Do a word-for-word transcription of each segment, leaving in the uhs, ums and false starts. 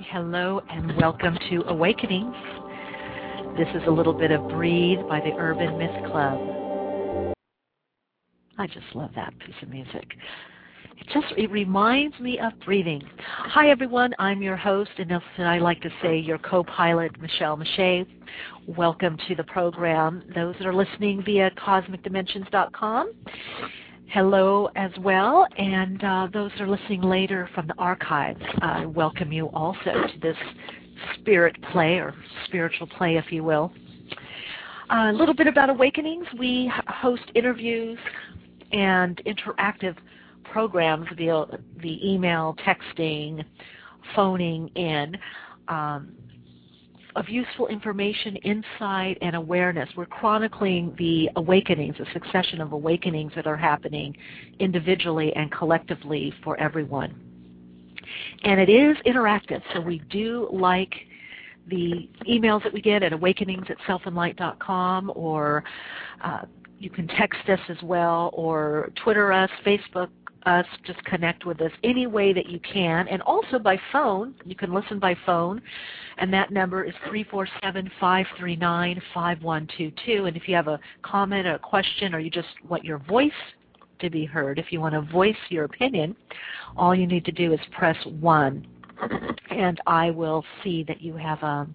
Hello and welcome to Awakenings. This is a little bit of Breathe by the Urban Myth Club. I just love that piece of music. It just it reminds me of breathing. Hi everyone, I'm your host, and I like to say your co-pilot, Michelle Mache. Welcome to the program. Those that are listening via cosmic dimensions dot com, hello as well, and uh, those that are listening later from the archives, I welcome you also to this spirit play, or spiritual play, if you will. Uh, a little bit about Awakenings. We host interviews and interactive programs via the email, texting, phoning in, um, of useful information, insight, and awareness. We're chronicling the awakenings, a succession of awakenings that are happening individually and collectively for everyone. And it is interactive, so we do like the emails that we get at awakenings at self and light dot com, or uh, you can text us as well, or Twitter us, Facebook us, just connect with us any way that you can. And also by phone, you can listen by phone, and that number is three four seven, five three nine, five one two two. And if you have a comment or a question, or you just want your voice to be heard, if you want to voice your opinion, all you need to do is press one, and I will see that you have a,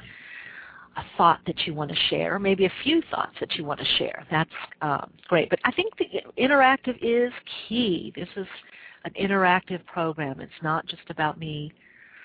a thought that you want to share, or maybe a few thoughts that you want to share. That's um, great. But I think the interactive is key. This is an interactive program. It's not just about me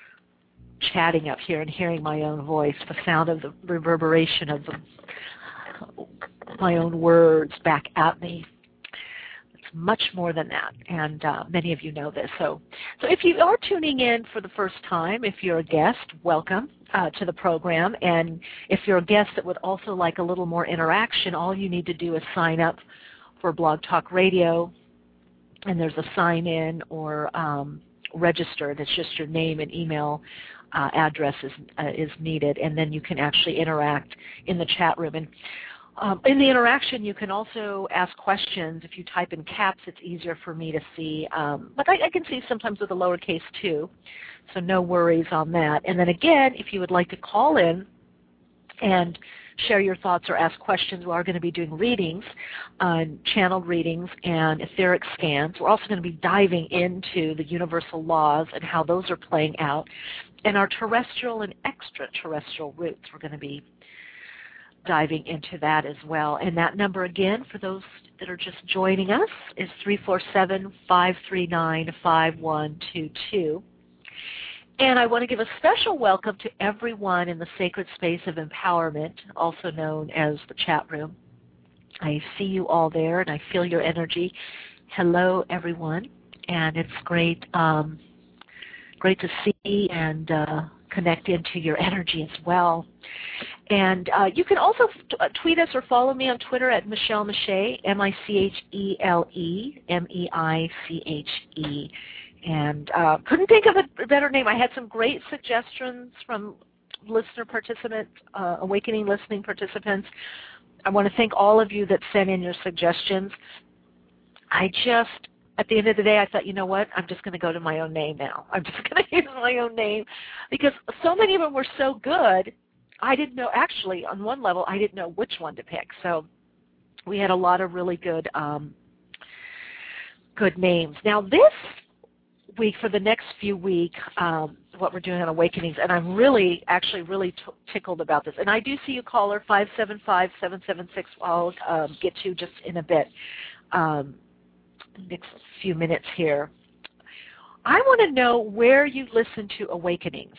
chatting up here and hearing my own voice, the sound of the reverberation of the, my own words back at me. It's much more than that, and uh, many of you know this. So, so if you are tuning in for the first time, if you're a guest, welcome uh, to the program. And if you're a guest that would also like a little more interaction, all you need to do is sign up for Blog Talk Radio, and there's a sign-in or um, register. That's just your name and email uh, address is, uh, is needed, and then you can actually interact in the chat room. And Um, in the interaction, you can also ask questions. If you type in caps, it's easier for me to see. Um, but I, I can see sometimes with a lowercase too, so no worries on that. And then again, if you would like to call in and share your thoughts or ask questions, we are going to be doing readings, uh, channeled readings and etheric scans. We're also going to be diving into the universal laws and how those are playing out, and our terrestrial and extraterrestrial roots. We're going to be diving into that as well. And that number again, for those that are just joining us, is three four seven, five three nine, five one two two. And I want to give a special welcome to everyone in the sacred space of empowerment, also known as the chat room. I see you all there, and I feel your energy. Hello, everyone. And it's great, um, great to see and uh, connect into your energy as well. And uh, you can also t- tweet us or follow me on Twitter at Michelle Mache, M I C H E L E, M E I C H E. And uh, couldn't think of a better name. I had some great suggestions from listener participants, uh, Awakening listening participants. I want to thank all of you that sent in your suggestions. I just, at the end of the day, I thought, you know what, I'm just going to go to my own name now. I'm just going to use my own name, because so many of them were so good. I didn't know, actually, on one level, I didn't know which one to pick. So we had a lot of really good um, good names. Now this week, for the next few weeks, um, what we're doing on Awakenings, and I'm really, actually really t- tickled about this. And I do see you, caller, five seven five, seven seven six. I'll um, get to just in a bit, um, next few minutes here. I want to know where you listen to Awakenings,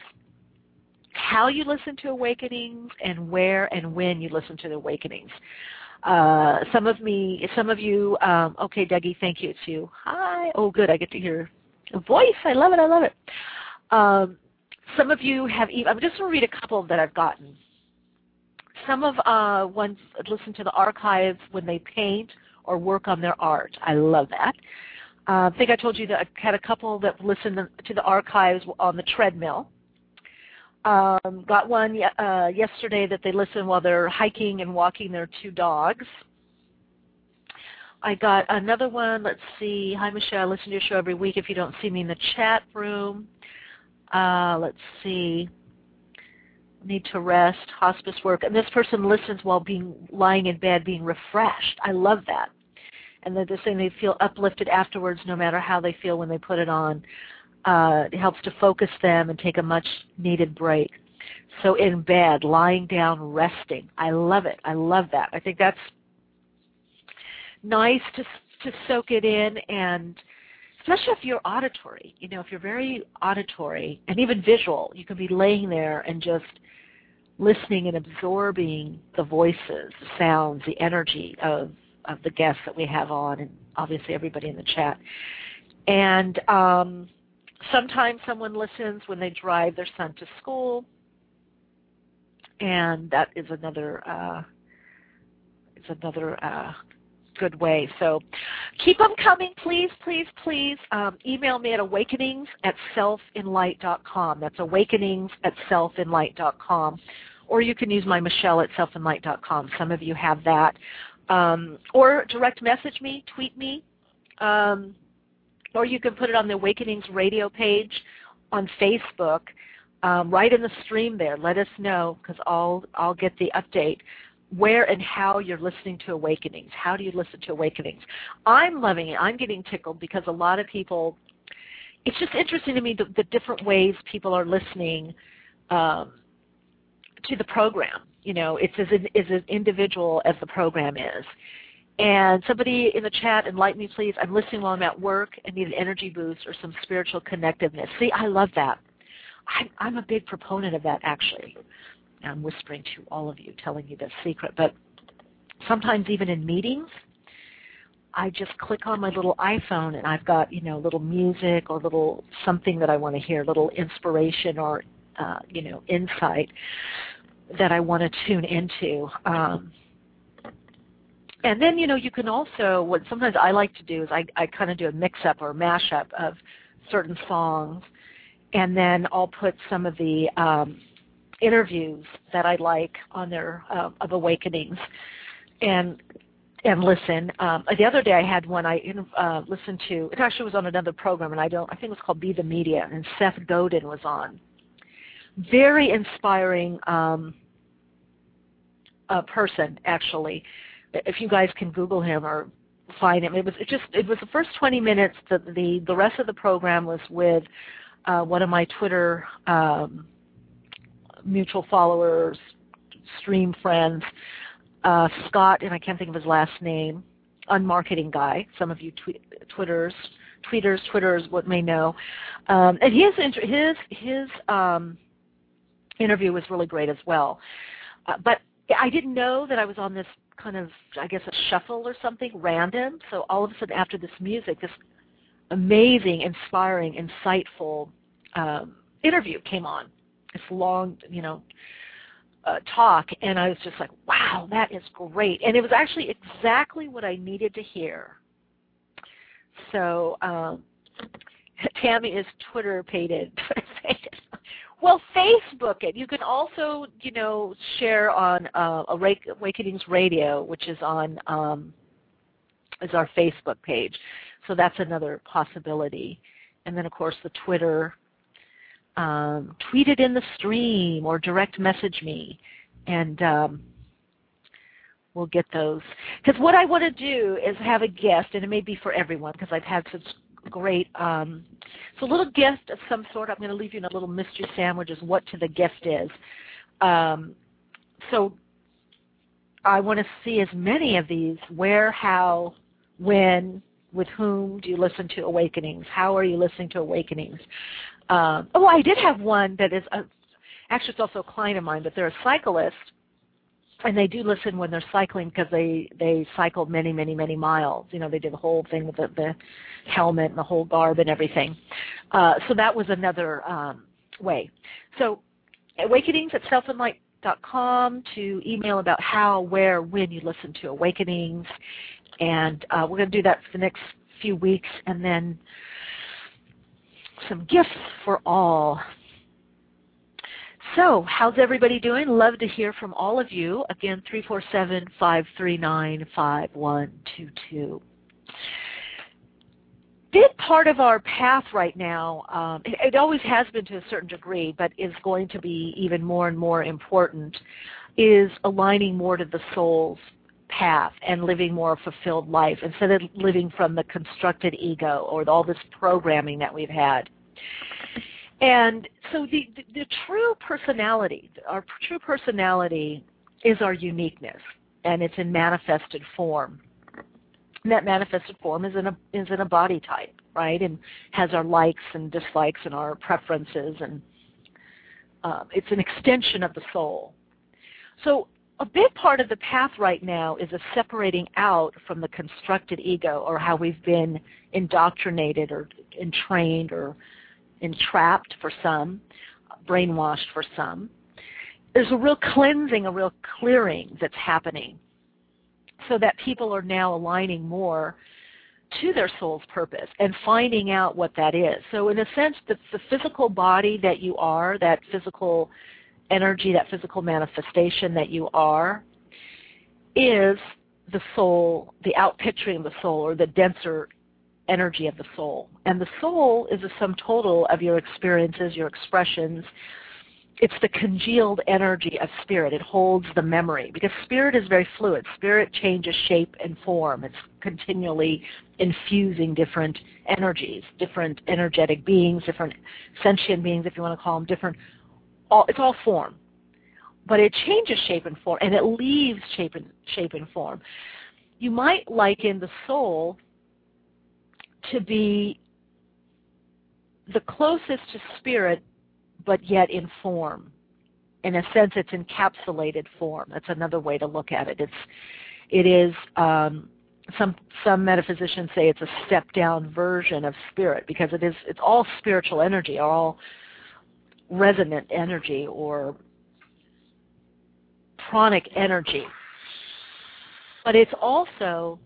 how you listen to Awakenings, and where and when you listen to the Awakenings. Uh, some of me, some of you, um, okay, Dougie, thank you. It's you. Hi. Oh, good. I get to hear a voice. I love it. I love it. Um, some of you have, even, I'm just going to read a couple that I've gotten. Some of uh, ones listen to the archives when they paint or work on their art. I love that. Uh, I think I told you that I had a couple that listened to the archives on the treadmill. Um, got one uh, yesterday that they listen while they're hiking and walking their two dogs. I got another one, let's see. Hi, Michelle. I listen to your show every week if you don't see me in the chat room. Uh, let's see. Need to rest, hospice work. And this person listens while being lying in bed being refreshed. I love that. And they're just saying they feel uplifted afterwards no matter how they feel when they put it on. Uh, it helps to focus them and take a much needed break. So in bed, lying down, resting. I love it. I love that. I think that's nice to to soak it in, and especially if you're auditory. You know, if you're very auditory and even visual, you can be laying there and just listening and absorbing the voices, the sounds, the energy of, of the guests that we have on, and obviously everybody in the chat. And um, sometimes someone listens when they drive their son to school, and that is another uh, is another uh, good way. So keep them coming, please, please, please. Um, email me at awakenings at self in light dot com. That's awakenings at self in light dot com. Or you can use my Michelle at self in light dot com. Some of you have that. Um, or direct message me, tweet me. Um, or you can put it on the Awakenings radio page on Facebook. Um, right in the stream there. Let us know, because I'll, I'll get the update where and how you're listening to Awakenings. How do you listen to Awakenings? I'm loving it. I'm getting tickled because a lot of people, it's just interesting to me the, the different ways people are listening um, to the program. You know, it's as, as an individual as the program is. And somebody in the chat, enlighten me please, I'm listening while I'm at work and need an energy boost or some spiritual connectiveness. See, I love that. I'm, I'm a big proponent of that, actually. I'm whispering to all of you, telling you the secret. But sometimes even in meetings, I just click on my little iPhone and I've got, you know, little music or little something that I want to hear, little inspiration or, uh, you know, insight that I want to tune into. Um, and then, you know, you can also, what sometimes I like to do is I, I kind of do a mix-up or mash-up of certain songs, and then I'll put some of the um, interviews that I like on there uh, of Awakenings and and listen. Um, the other day I had one I uh, listened to. It actually was on another program, and I don't. I think it was called Be the Media, and Seth Godin was on. Very inspiring um, uh, person, actually. If you guys can Google him or find him, it was it just it was the first twenty minutes. The the the rest of the program was with Uh, one of my Twitter um, mutual followers, stream friends, uh, Scott, and I can't think of his last name, unmarketing guy. Some of you tweet, Twitters, tweeters, Twitters, what may know. Um, and his his his um, interview was really great as well. Uh, but I didn't know that I was on this kind of, I guess, a shuffle or something, random. So all of a sudden, after this music, this amazing, inspiring, insightful um, interview came on. This long, you know, uh, talk, and I was just like, wow, that is great. And it was actually exactly what I needed to hear. So um, Tammy is Twitter pated. Well, Facebook it. You can also, you know, share on uh, Awakenings Radio, which is on um, is our Facebook page. So that's another possibility. And then, of course, the Twitter, um, tweet it in the stream or direct message me, and um, we'll get those. Because what I want to do is have a guest, and it may be for everyone because I've had such great, um, it's a little gift of some sort. I'm going to leave you in a little mystery sandwich as what to the gift is. Um, so I want to see as many of these, where, how, when, with whom do you listen to Awakenings? How are you listening to Awakenings? Um, oh, I did have one that is, a, actually it's also a client of mine, but they're a cyclist, and they do listen when they're cycling because they, they cycled many, many, many miles. You know, they did the whole thing with the, the helmet and the whole garb and everything. Uh, so that was another um, way. So Awakenings at self in light dot com to email about how, where, when you listen to Awakenings. And uh, we're going to do that for the next few weeks, and then some gifts for all. So how's everybody doing? Love to hear from all of you. Again, three four seven, five three nine, five one two two. big part of our path right now, um, it, it always has been to a certain degree, but is going to be even more and more important, is aligning more to the soul's path and living more a fulfilled life instead of living from the constructed ego or all this programming that we've had. And so the, the, the true personality, our true personality is our uniqueness, and it's in manifested form. And that manifested form is in a is in a body type, right? And has our likes and dislikes and our preferences, and uh, it's an extension of the soul. So a big part of the path right now is a separating out from the constructed ego, or how we've been indoctrinated or entrained or entrapped for some, brainwashed for some. There's a real cleansing, a real clearing that's happening, so that people are now aligning more to their soul's purpose and finding out what that is. So in a sense, the, the physical body that you are, that physical energy, that physical manifestation that you are, is the soul, the outpicturing of the soul, or the denser energy of the soul. And the soul is a sum total of your experiences, your expressions. It's the congealed energy of spirit. It holds the memory, because spirit is very fluid. Spirit changes shape and form. It's continually infusing different energies, different energetic beings, different sentient beings, if you want to call them, different. All, it's all form. But it changes shape and form, and it leaves shape and, shape and form. You might liken the soul to be the closest to spirit, but yet in form. In a sense, it's encapsulated form. That's another way to look at it. It's, it is, um, some some metaphysicians say it's a stepped-down version of spirit, because it is, it's all spiritual energy, all resonant energy, or pranic energy. But it's also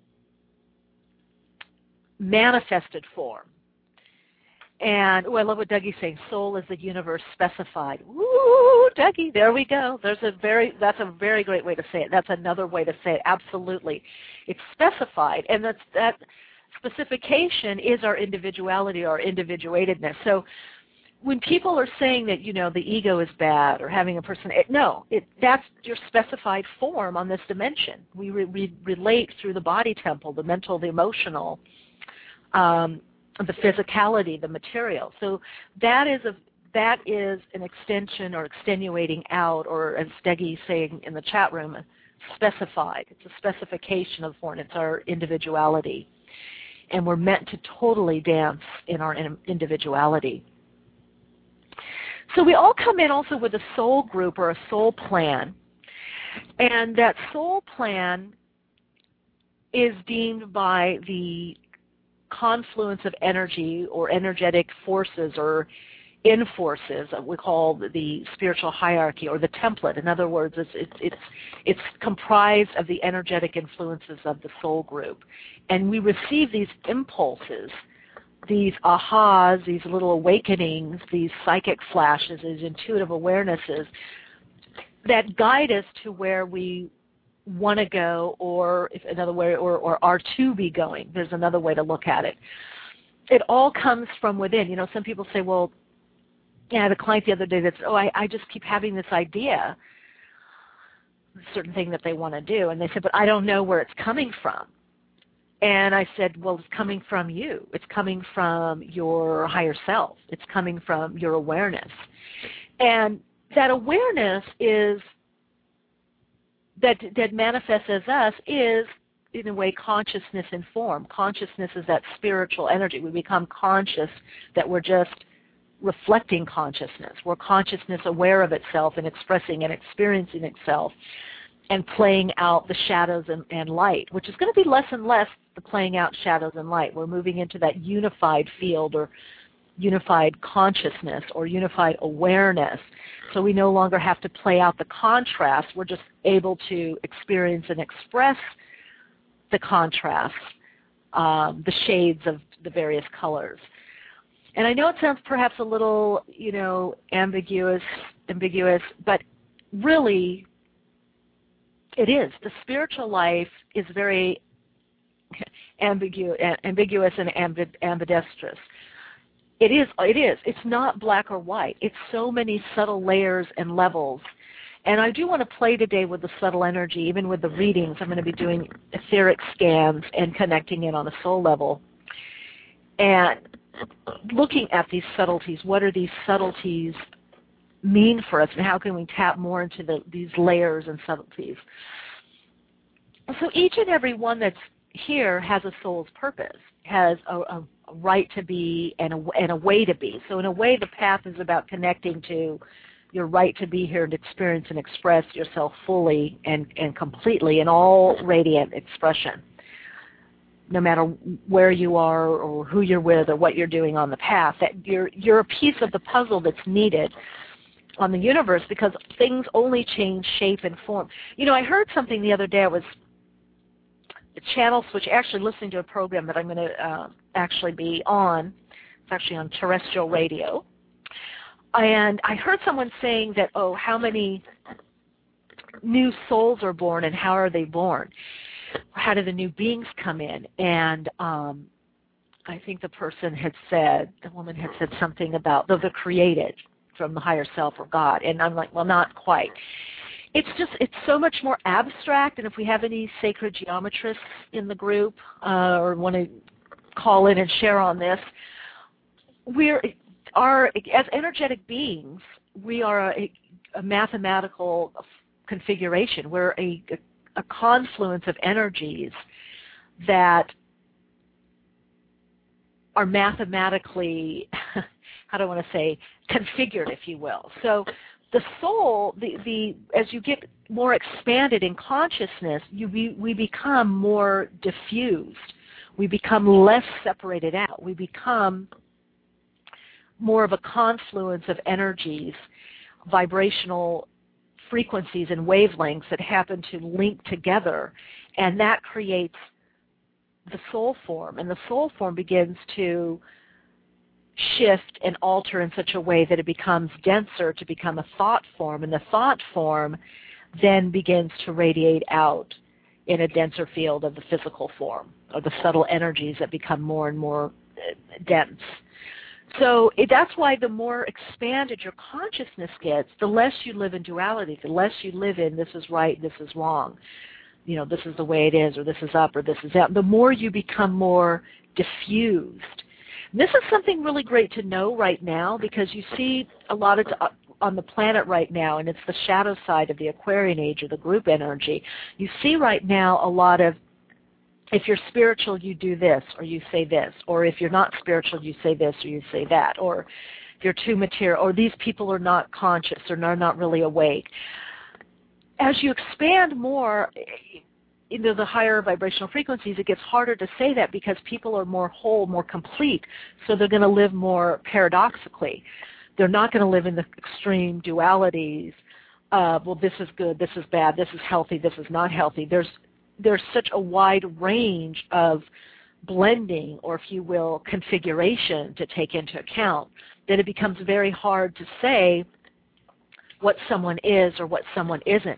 manifested form. And oh, I love what Dougie's saying. Soul is the universe specified. Woo, Dougie, there we go. There's a very that's a very great way to say it. That's another way to say it. Absolutely, it's specified, and that's that specification is our individuality, our individuatedness. So when people are saying that, you know, the ego is bad or having a person, it, no, it, that's your specified form on this dimension. We, re, we relate through the body temple, the mental, the emotional, um, the physicality, the material. So that is a that is an extension or extenuating out, or as Steggy's saying in the chat room, specified. It's a specification of form. It's our individuality, and we're meant to totally dance in our individuality. So we all come in also with a soul group or a soul plan, and that soul plan is deemed by the confluence of energy or energetic forces or in-forces that we call the spiritual hierarchy, or the template. In other words, it's, it's, it's, it's comprised of the energetic influences of the soul group. And we receive these impulses, these ahas, these little awakenings, these psychic flashes, these intuitive awarenesses that guide us to where we want to go, or if another way, or, or are to be going. There's another way to look at it. It all comes from within. You know, some people say, well, yeah, I had a client the other day that said, oh, I, I just keep having this idea, a certain thing that they want to do. And they said, but I don't know where it's coming from. And I said, well, it's coming from you. It's coming from your higher self. It's coming from your awareness. And that awareness is, that, that manifests as us is, in a way, consciousness in form. Consciousness is that spiritual energy. We become conscious that we're just reflecting consciousness. We're consciousness aware of itself and expressing and experiencing itself and playing out the shadows and, and light, which is going to be less and less the playing out shadows and light. We're moving into that unified field, or unified consciousness, or unified awareness. So we no longer have to play out the contrast. We're just able to experience and express the contrast, um, the shades of the various colors. And I know it sounds perhaps a little, you know, ambiguous, ambiguous, but really it is. The spiritual life is very ambigu- ambiguous and ambi- ambidextrous. It is, it is. It's not black or white. It's so many subtle layers and levels. And I do want to play today with the subtle energy, even with the readings. I'm going to be doing etheric scans and connecting in on a soul level. And looking at these subtleties, what are these subtleties mean for us, and how can we tap more into the, these layers and subtleties? So each and every one that's here has a soul's purpose, has a, a right to be and a, and a way to be. So in a way, the path is about connecting to your right to be here and experience and express yourself fully and, and completely in all radiant expression, no matter where you are or who you're with or what you're doing on the path. That you're, you're a piece of the puzzle that's needed on the universe, because things only change shape and form. You know, I heard something the other day. I was a channel switch, actually listening to a program that I'm going to uh, actually be on. It's actually on terrestrial radio. And I heard someone saying that, oh, how many new souls are born and how are they born? How do the new beings come in? And um, I think the person had said, the woman had said something about the, the created from the higher self or God. And I'm like, well, not quite. It's just, it's so much more abstract. And if we have any sacred geometrists in the group uh, or want to call in and share on this, we're, our, as energetic beings, we are a, a mathematical configuration. We're a, a, a confluence of energies that are mathematically, how do I want to say, configured, if you will. So the soul, the, the as you get more expanded in consciousness, you be, we become more diffused. We become less separated out. We become more of a confluence of energies, vibrational frequencies and wavelengths that happen to link together, and that creates the soul form. And the soul form begins to shift and alter in such a way that it becomes denser to become a thought form, and the thought form then begins to radiate out in a denser field of the physical form, or the subtle energies that become more and more dense. So it, that's why the more expanded your consciousness gets, the less you live in duality, the less you live in this is right, this is wrong, you know, this is the way it is, or this is up, or this is out. The more you become more diffused. This is something really great to know right now, because you see a lot of uh, on the planet right now, and it's the shadow side of the Aquarian age, or the group energy. You see right now a lot of, if you're spiritual, you do this, or you say this, or if you're not spiritual, you say this, or you say that, or if you're too material, or these people are not conscious, or are not really awake. As you expand more into the higher vibrational frequencies, it gets harder to say that, because people are more whole, more complete, so they're going to live more paradoxically. They're not going to live in the extreme dualities of, well, this is good, this is bad, this is healthy, this is not healthy. There's there's such a wide range of blending, or if you will, configuration to take into account, that it becomes very hard to say what someone is or what someone isn't.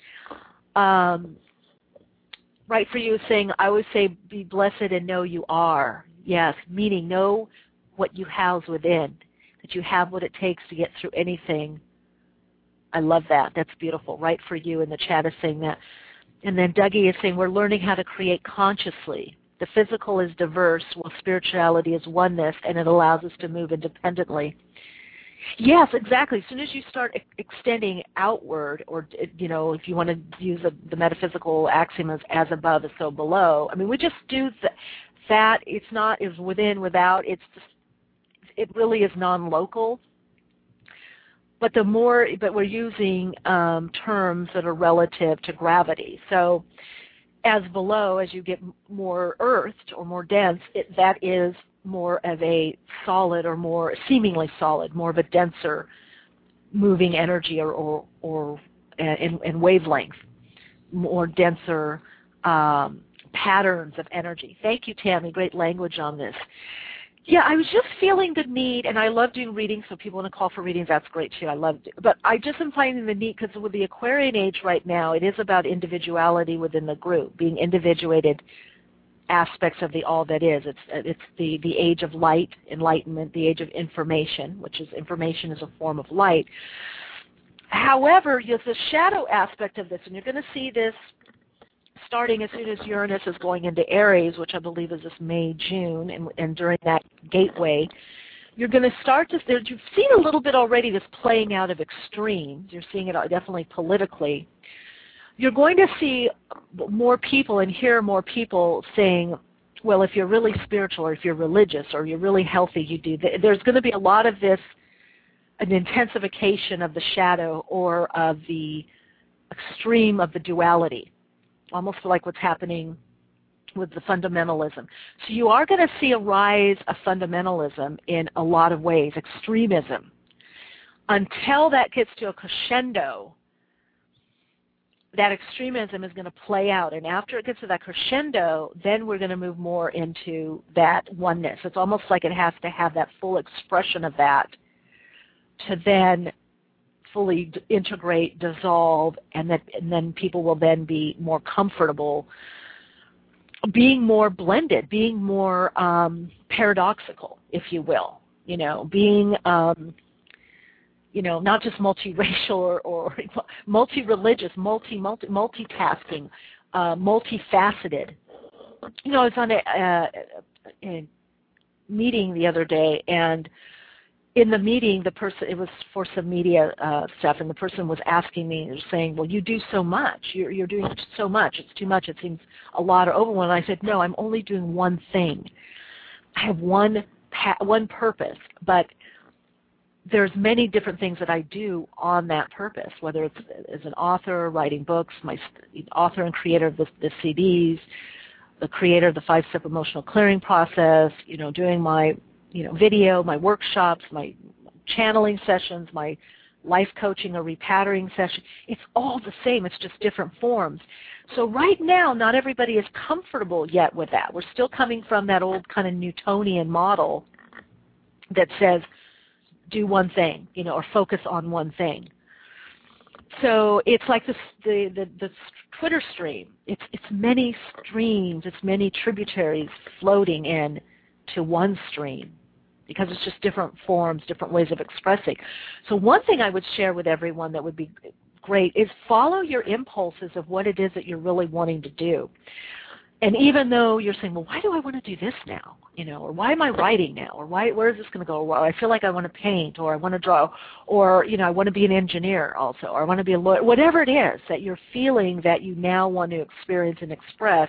Um, right for you is saying, I always say, be blessed and know you are. Yes, meaning know what you house within, that you have what it takes to get through anything. I love that. That's beautiful. Right for you, and the chat is saying that. And then Dougie is saying, we're learning how to create consciously. The physical is diverse, while spirituality is oneness, and it allows us to move independently. Yes, exactly. As soon as you start ex- extending outward, or, you know, if you want to use a, the metaphysical axioms, as above is so below. I mean, we just do th- that. It's not is within, without. It's just, it really is non-local. But the more, but we're using um, terms that are relative to gravity. So, as below, as you get more earthed or more dense, it, that is more of a solid, or more seemingly solid, more of a denser moving energy, or or, or in, in wavelength, more denser um, patterns of energy. Thank you, Tammy. Great language on this. Yeah, I was just feeling the need, and I love doing readings, so people want to call for readings, that's great too. I love it. But I just am finding the need, because with the Aquarian age right now, it is about individuality within the group, being individuated aspects of the all that is. It's it's the, the age of light, enlightenment, the age of information, which is information is a form of light. However, there's the shadow aspect of this, and you're going to see this starting as soon as Uranus is going into Aries, which I believe is this May, June, and, and during that gateway, you're going to start to, there, you've seen a little bit already this playing out of extremes. You're seeing it definitely politically. You're going to see more people and hear more people saying, well, if you're really spiritual or if you're religious or you're really healthy, you do. There's going to be a lot of this, an intensification of the shadow or of the extreme of the duality, almost like what's happening with the fundamentalism. So you are going to see a rise of fundamentalism in a lot of ways, extremism. Until that gets to a crescendo, that extremism is going to play out. And after it gets to that crescendo, then we're going to move more into that oneness. It's almost like it has to have that full expression of that to then fully integrate, dissolve, and, that, and then people will then be more comfortable being more blended, being more um, paradoxical, if you will, you know, being, um, you know, not just multiracial or, or multi-religious, multi, multi, multitasking, uh, multifaceted. You know, I was on a, a, a meeting the other day, and in the meeting, the person, it was for some media uh, stuff, and the person was asking me, saying, well, you do so much. You're, you're doing so much. It's too much. It seems a lot or overwhelming. And I said, no, I'm only doing one thing. I have one, one purpose, but there's many different things that I do on that purpose, whether it's as an author, writing books, my author and creator of the, the C Ds, the creator of the five-step emotional clearing process, you know, doing my you know, video, my workshops, my channeling sessions, my life coaching or repatterning session. It's all the same. It's just different forms. So right now, not everybody is comfortable yet with that. We're still coming from that old kind of Newtonian model that says do one thing, you know, or focus on one thing. So it's like this, the, the, the Twitter stream. It's, it's many streams. It's many tributaries floating in to one stream, because it's just different forms, different ways of expressing. So one thing I would share with everyone that would be great is follow your impulses of what it is that you're really wanting to do. And even though you're saying, well, why do I want to do this now? You know, or why am I writing now? Or why, where is this going to go? Or I feel like I want to paint, or I want to draw, or, you know, I want to be an engineer also, or I want to be a lawyer. Whatever it is that you're feeling that you now want to experience and express,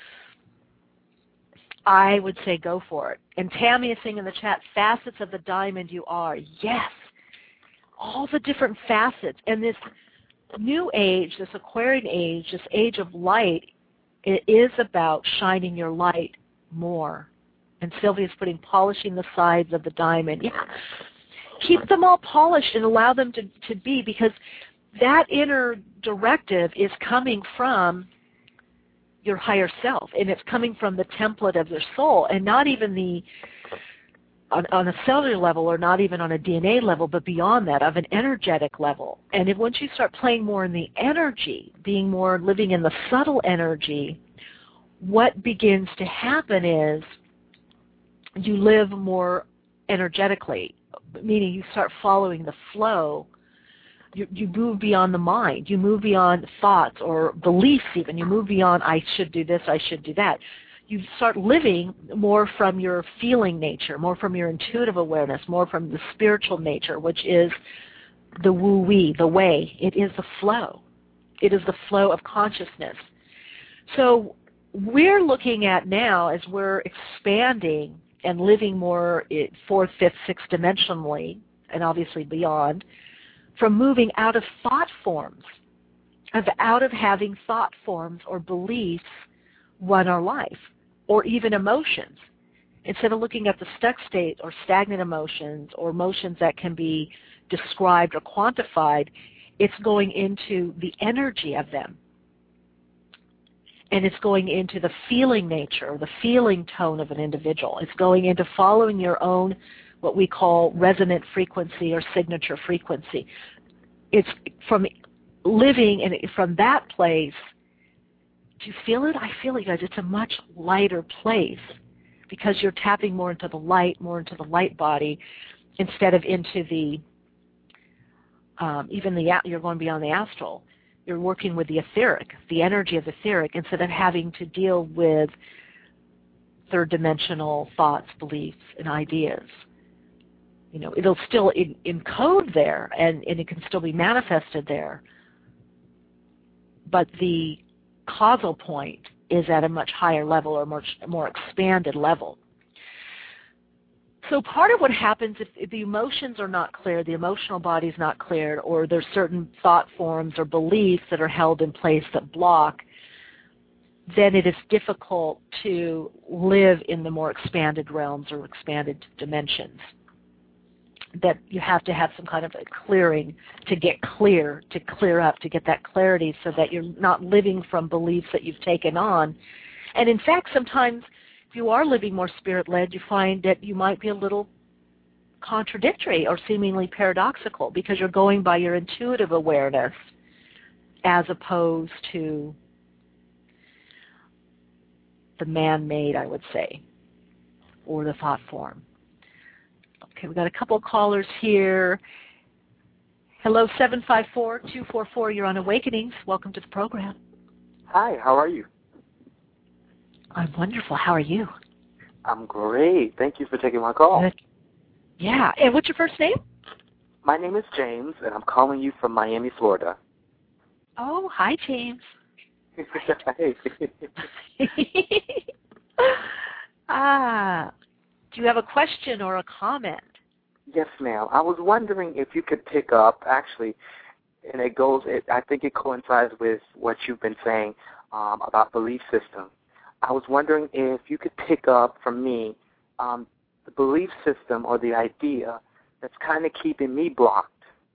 I would say go for it. And Tammy is saying in the chat, facets of the diamond you are. Yes, all the different facets. And this new age, this Aquarian age, this age of light, it is about shining your light more. And Sylvia's putting polishing the sides of the diamond. Yeah, keep them all polished and allow them to, to be, because that inner directive is coming from your higher self, and it's coming from the template of your soul, and not even the on, on a cellular level, or not even on a D N A level, but beyond that, of an energetic level. And if once you start playing more in the energy, being more living in the subtle energy, what begins to happen is you live more energetically, meaning you start following the flow. You, you move beyond the mind. You move beyond thoughts or beliefs even. You move beyond, I should do this, I should do that. You start living more from your feeling nature, more from your intuitive awareness, more from the spiritual nature, which is the woo-wee, the way. It is the flow. It is the flow of consciousness. So we're looking at now, as we're expanding and living more fourth, fifth, sixth dimensionally, and obviously beyond, from moving out of thought forms, of out of having thought forms or beliefs run our life, or even emotions. Instead of looking at the stuck state or stagnant emotions or emotions that can be described or quantified, it's going into the energy of them. And it's going into the feeling nature, or the feeling tone of an individual. It's going into following your own, what we call resonant frequency or signature frequency. It's from living in, from that place Do you feel it? I feel it, you guys. It's a much lighter place because you're tapping more into the light, more into the light body, instead of into the, um, even the, you're going beyond the astral. You're working with the etheric, the energy of the etheric, instead of having to deal with third dimensional thoughts, beliefs, and ideas. You know, it'll still in, encode there, and, and it can still be manifested there. But the causal point is at a much higher level or much more expanded level. So part of what happens if, if the emotions are not clear, the emotional body is not cleared, or there's certain thought forms or beliefs that are held in place that block, then it is difficult to live in the more expanded realms or expanded dimensions. That you have to have some kind of a clearing to get clear, to clear up, to get that clarity so that you're not living from beliefs that you've taken on. And in fact, sometimes if you are living more spirit-led, you find that you might be a little contradictory or seemingly paradoxical because you're going by your intuitive awareness as opposed to the man-made, I would say, or the thought form. Okay, we've got a couple of callers here. Hello, seven five four, two four four. You're on Awakenings. Welcome to the program. Hi, how are you? I'm wonderful. How are you? I'm great. Thank you for taking my call. Good. Yeah. And what's your first name? My name is James, and I'm calling you from Miami, Florida. Oh, hi, James. Hey. ah, do you have a question or a comment? Yes, ma'am. I was wondering if you could pick up, actually, and it goes, it, I think it coincides with what you've been saying um, about belief system. I was wondering if you could pick up from me um, the belief system or the idea that's kind of keeping me blocked.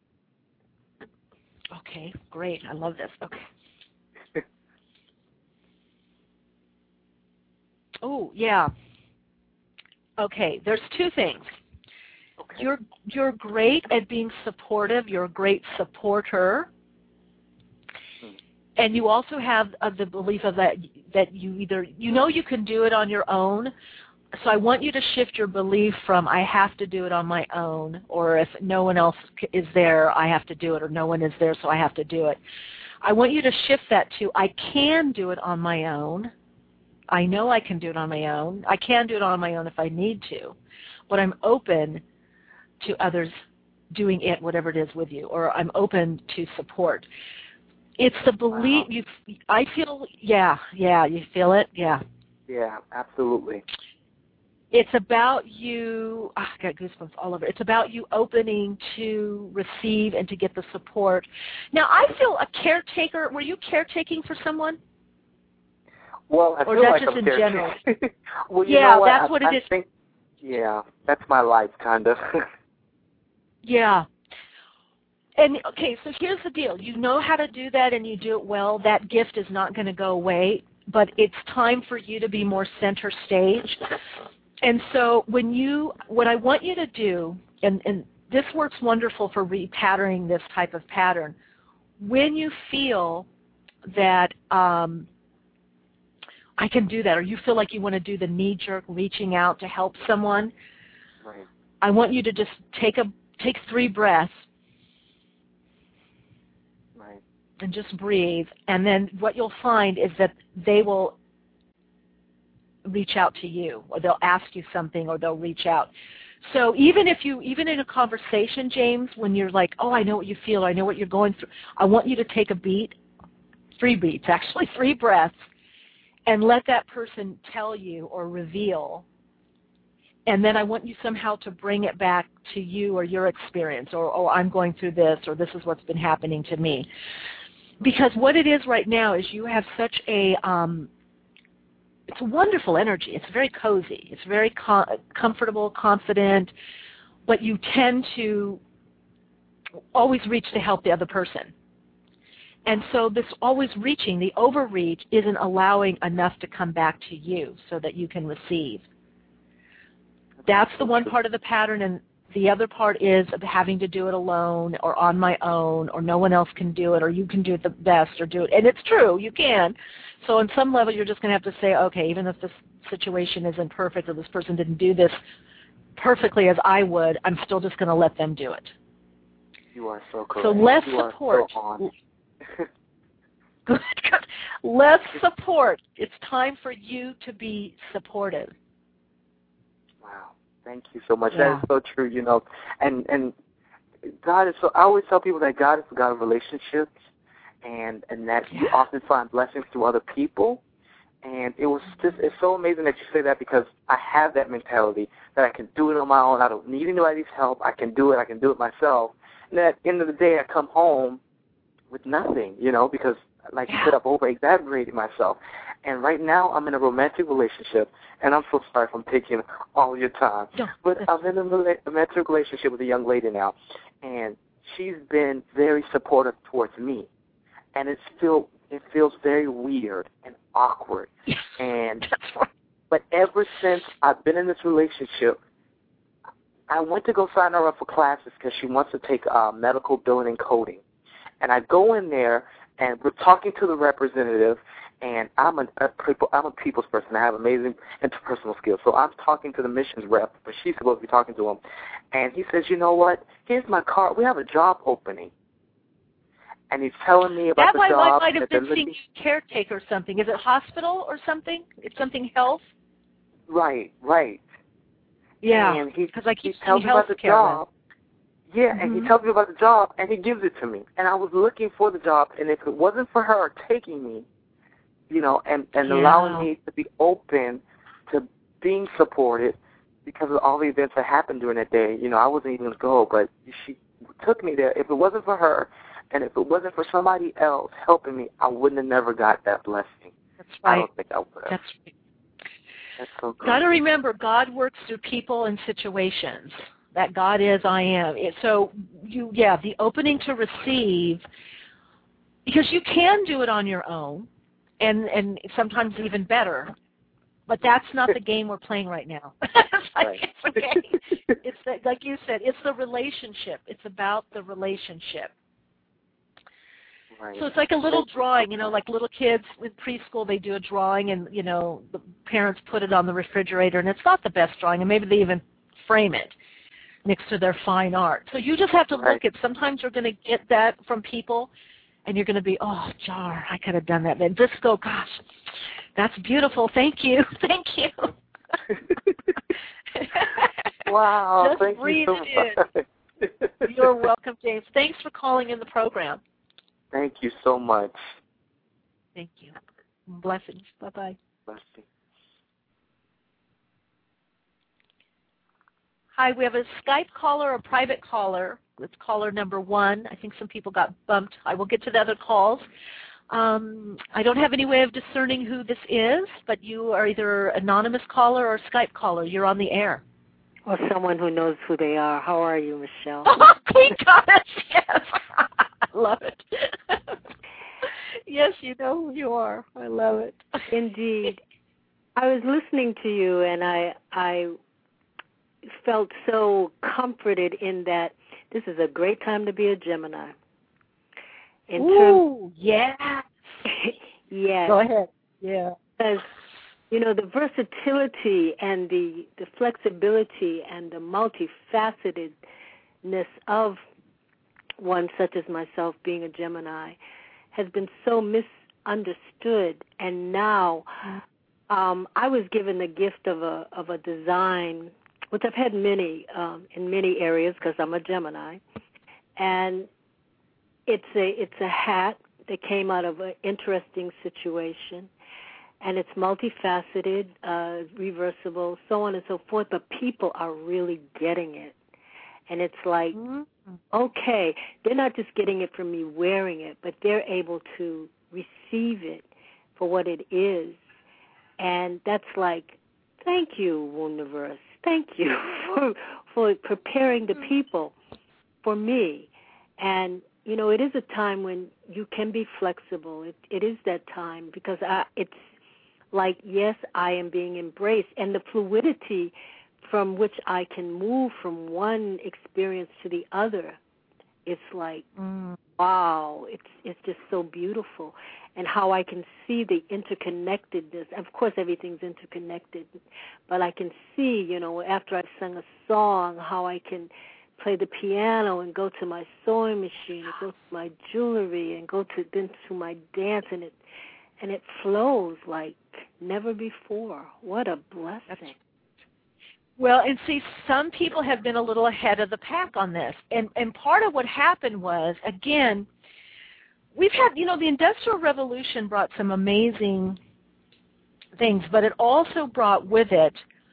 Okay, great. I love this. Okay. Oh, yeah. Okay, there's two things. Okay. You're you're great at being supportive. You're a great supporter. Hmm. And you also have uh, the belief of that that you either, you know you can do it on your own. So I want you to shift your belief from I have to do it on my own, or if no one else is there, I have to do it, or no one is there, so I have to do it. I want you to shift that to I can do it on my own. I know I can do it on my own. I can do it on my own if I need to, but I'm open to others doing it, whatever it is with you, or I'm open to support. It's the belief, wow. you, I feel, yeah, yeah, you feel it? Yeah. Yeah, absolutely. It's about you, oh, I got goosebumps all over. It's about you opening to receive and to get the support. Now, I feel a caretaker, were you caretaking for someone? Well, I or feel that's like just I'm in general? well, you yeah, know what? that's I, what it I is. Think, yeah, that's my life, kind of. Yeah. And, okay, so here's the deal. You know how to do that and you do it well. That gift is not going to go away, but it's time for you to be more center stage. And so when you, what I want you to do, and, and this works wonderful for repatterning this type of pattern, when you feel that um, I can do that, or you feel like you want to do the knee-jerk reaching out to help someone, right. I want you to just take a take three breaths right. and just breathe. And then what you'll find is that they will reach out to you, or they'll ask you something, or they'll reach out. So even if you, even in a conversation, James, when you're like, oh, I know what you feel, I know what you're going through, I want you to take a beat, three beats, actually three breaths, and let that person tell you or reveal. And then I want you somehow to bring it back to you or your experience, or, oh, I'm going through this, or this is what's been happening to me. Because what it is right now is you have such a, um, it's a wonderful energy. It's very cozy. It's very com- comfortable, confident, but you tend to always reach to help the other person. And so this always reaching, the overreach, isn't allowing enough to come back to you so that you can receive. That's the one part of the pattern. And The other part is of having to do it alone or on my own, or no one else can do it, or you can do it the best or do it. And it's true, you can. So on some level, you're just going to have to say, okay, even if this situation isn't perfect or this person didn't do this perfectly as I would, I'm still just going to let them do it. You are so correct. So less you support. Are so on. Good, good. Less support. It's time for you to be supportive. Wow. Thank you so much. Yeah. That is so true, you know. And and God is so, I always tell people that God is the God of relationships, and, and that Yeah. you often find blessings through other people. And it was just, it's so amazing that you say that, because I have that mentality that I can do it on my own. I don't need anybody's help. I can do it. I can do it myself. And at the end of the day, I come home with nothing, you know, because, like Yeah. you said, I've over-exaggerated myself. And right now I'm in a romantic relationship, and I'm so sorry if I'm taking all your time. No. But I'm in a romantic relationship with a young lady now, and she's been very supportive towards me. And it's still, it feels very weird and awkward. And but ever since I've been in this relationship, I went to go sign her up for classes because she wants to take uh, medical billing and coding. And I go in there, and we're talking to the representative, and I'm a, a people, I'm a people's person. I have amazing interpersonal skills. So I'm talking to the missions rep, but she's supposed to be talking to him. And he says, you know what? Here's my card. We have a job opening. And he's telling me about that the might, job. might have that been looking... senior caretaker or something. Is it hospital or something? It's something health? Right, right. Yeah, and he, because I keep he tells me about the job. Yeah, mm-hmm. and he tells me about the job, and he gives it to me. And I was looking for the job, and if it wasn't for her taking me, you know, and, and yeah. allowing me to be open to being supported because of all the events that happened during that day, you know, I wasn't even going to go, but she took me there. If it wasn't for her, and if it wasn't for somebody else helping me, I wouldn't have never got that blessing. That's right. I don't think I would have. That's right. That's so cool. Got to remember, God works through people and situations. That God is, I am. So, you, yeah, the opening to receive, because you can do it on your own, and, and sometimes even better, but that's not the game we're playing right now. It's like, right. it's okay. It's the, like you said, it's the relationship. It's about the relationship. Right. So it's like a little drawing, you know, like little kids in preschool, they do a drawing and, you know, the parents put it on the refrigerator, and it's not the best drawing, and maybe they even frame it next to their fine art. So you just have to right. look at, sometimes you're going to get that from people, and you're going to be, oh, jar, I could have done that. And just go, gosh, that's beautiful. Thank you. Thank you. Wow. Just thank breathe you so it much. in. You're welcome, James. Thanks for calling in the program. Thank you so much. Thank you. Blessings. Bye-bye. Blessings. Hi, we have a Skype caller, a private caller. It's caller number one. I think some people got bumped. I will get to the other calls. Um, I don't have any way of discerning who this is, but you are either anonymous caller or Skype caller. You're on the air. Or someone who knows who they are. How are you, Michelle? Oh, Queen Goddess, yes. I love it. Yes, you know who you are. I love it. Indeed. I was listening to you, and I I felt so comforted in that this is a great time to be a Gemini. In Ooh, terms, yeah. yes. Go ahead. Yeah. Because, you know, the versatility and the, the flexibility and the multifacetedness of one such as myself being a Gemini has been so misunderstood. And now um, I was given the gift of a of a design, which I've had many um, in many areas because I'm a Gemini, and it's a it's a hat that came out of an interesting situation, and it's multifaceted, uh, reversible, so on and so forth. But people are really getting it, and it's like, mm-hmm. okay, they're not just getting it from me wearing it, but they're able to receive it for what it is, and that's like, thank you, Universe. Thank you for for preparing the people for me. And, you know, it is a time when you can be flexible. It, it is that time because I, it's like, yes, I am being embraced. And the fluidity from which I can move from one experience to the other, it's like, mm. wow, it's it's just so beautiful. And how I can see the interconnectedness. Of course, everything's interconnected, but I can see, you know, after I've sung a song, how I can play the piano and go to my sewing machine and go to my jewelry and go to then to my dance, and it and it flows like never before. What a blessing. Well, and see, some people have been a little ahead of the pack on this. And, and part of what happened was, again, we've had, you know, the Industrial Revolution brought some amazing things, but it also brought with it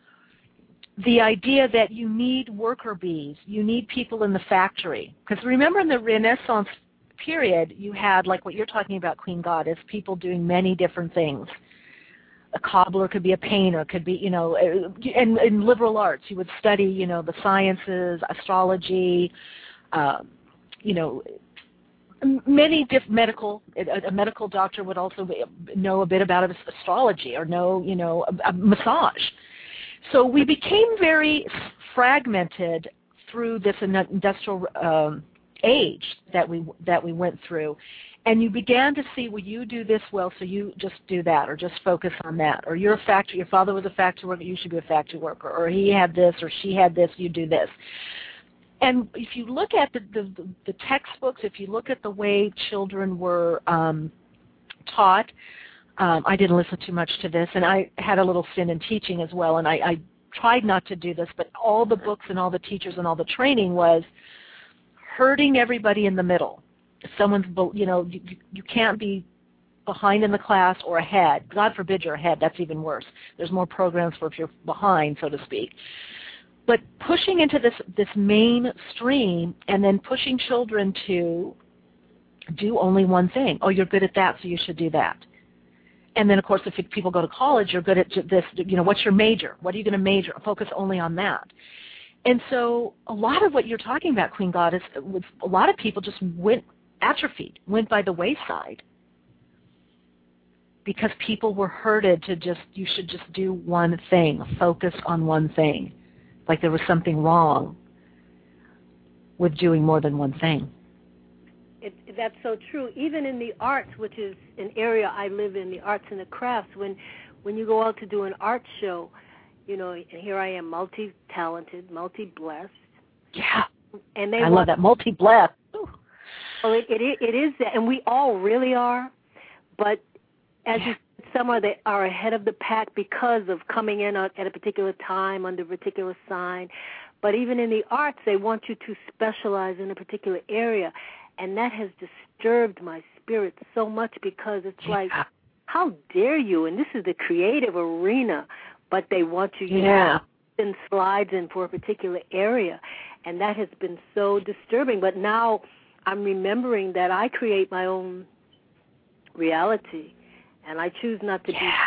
the idea that you need worker bees. You need people in the factory. Because remember in the Renaissance period, you had, like what you're talking about, Queen Goddess, people doing many different things. A cobbler could be a painter, could be, you know, and in liberal arts, you would study, you know, the sciences, astrology, um, you know, many different medical, a, a medical doctor would also be, know a bit about astrology or know, you know, a, a massage. So we became very fragmented through this industrial um, age that we that we went through. And you began to see, well, you do this well, so you just do that, or just focus on that. Or you're a factory, your father was a factory worker, you should be a factory worker. Or he had this, or she had this, you do this. And if you look at the, the, the textbooks, if you look at the way children were um, taught, um, I didn't listen too much to this, and I had a little stint in teaching as well, and I, I tried not to do this, but all the books and all the teachers and all the training was herding everybody in the middle. If someone's, you know, you, you can't be behind in the class or ahead. God forbid you're ahead. That's even worse. There's more programs for if you're behind, so to speak. But pushing into this, this mainstream and then pushing children to do only one thing. Oh, you're good at that, so you should do that. And then, of course, if people go to college, you're good at this. You know, what's your major? What are you going to major? Focus only on that. And so a lot of what you're talking about, Queen Goddess, was a lot of people just went atrophied, went by the wayside because people were herded to just, you should just do one thing, focus on one thing, like there was something wrong with doing more than one thing. It, that's so true. Even in the arts, which is an area I live in, the arts and the crafts, when, when you go out to do an art show, you know, and here I am, multi-talented, multi-blessed. Yeah, and they I want, love that, multi-blessed. Well, it, it, it is that, and we all really are, but as yeah. you said, some are, that are ahead of the pack because of coming in at a particular time under a particular sign. But even in the arts, they want you to specialize in a particular area, and that has disturbed my spirit so much because it's yeah. like, how dare you? And this is the creative arena, but they want you to yeah. send slides in for a particular area, and that has been so disturbing. But now I'm remembering that I create my own reality, and I choose not to yeah.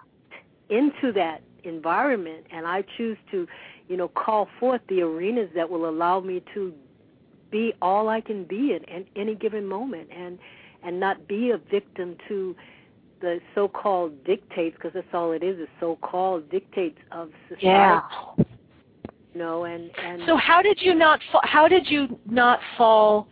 be into that environment, and I choose to, you know, call forth the arenas that will allow me to be all I can be at, at any given moment, and and not be a victim to the so-called dictates, because that's all it is, is so-called dictates of society. Yeah. You know, and, and so how did you not fa- how did you not fall?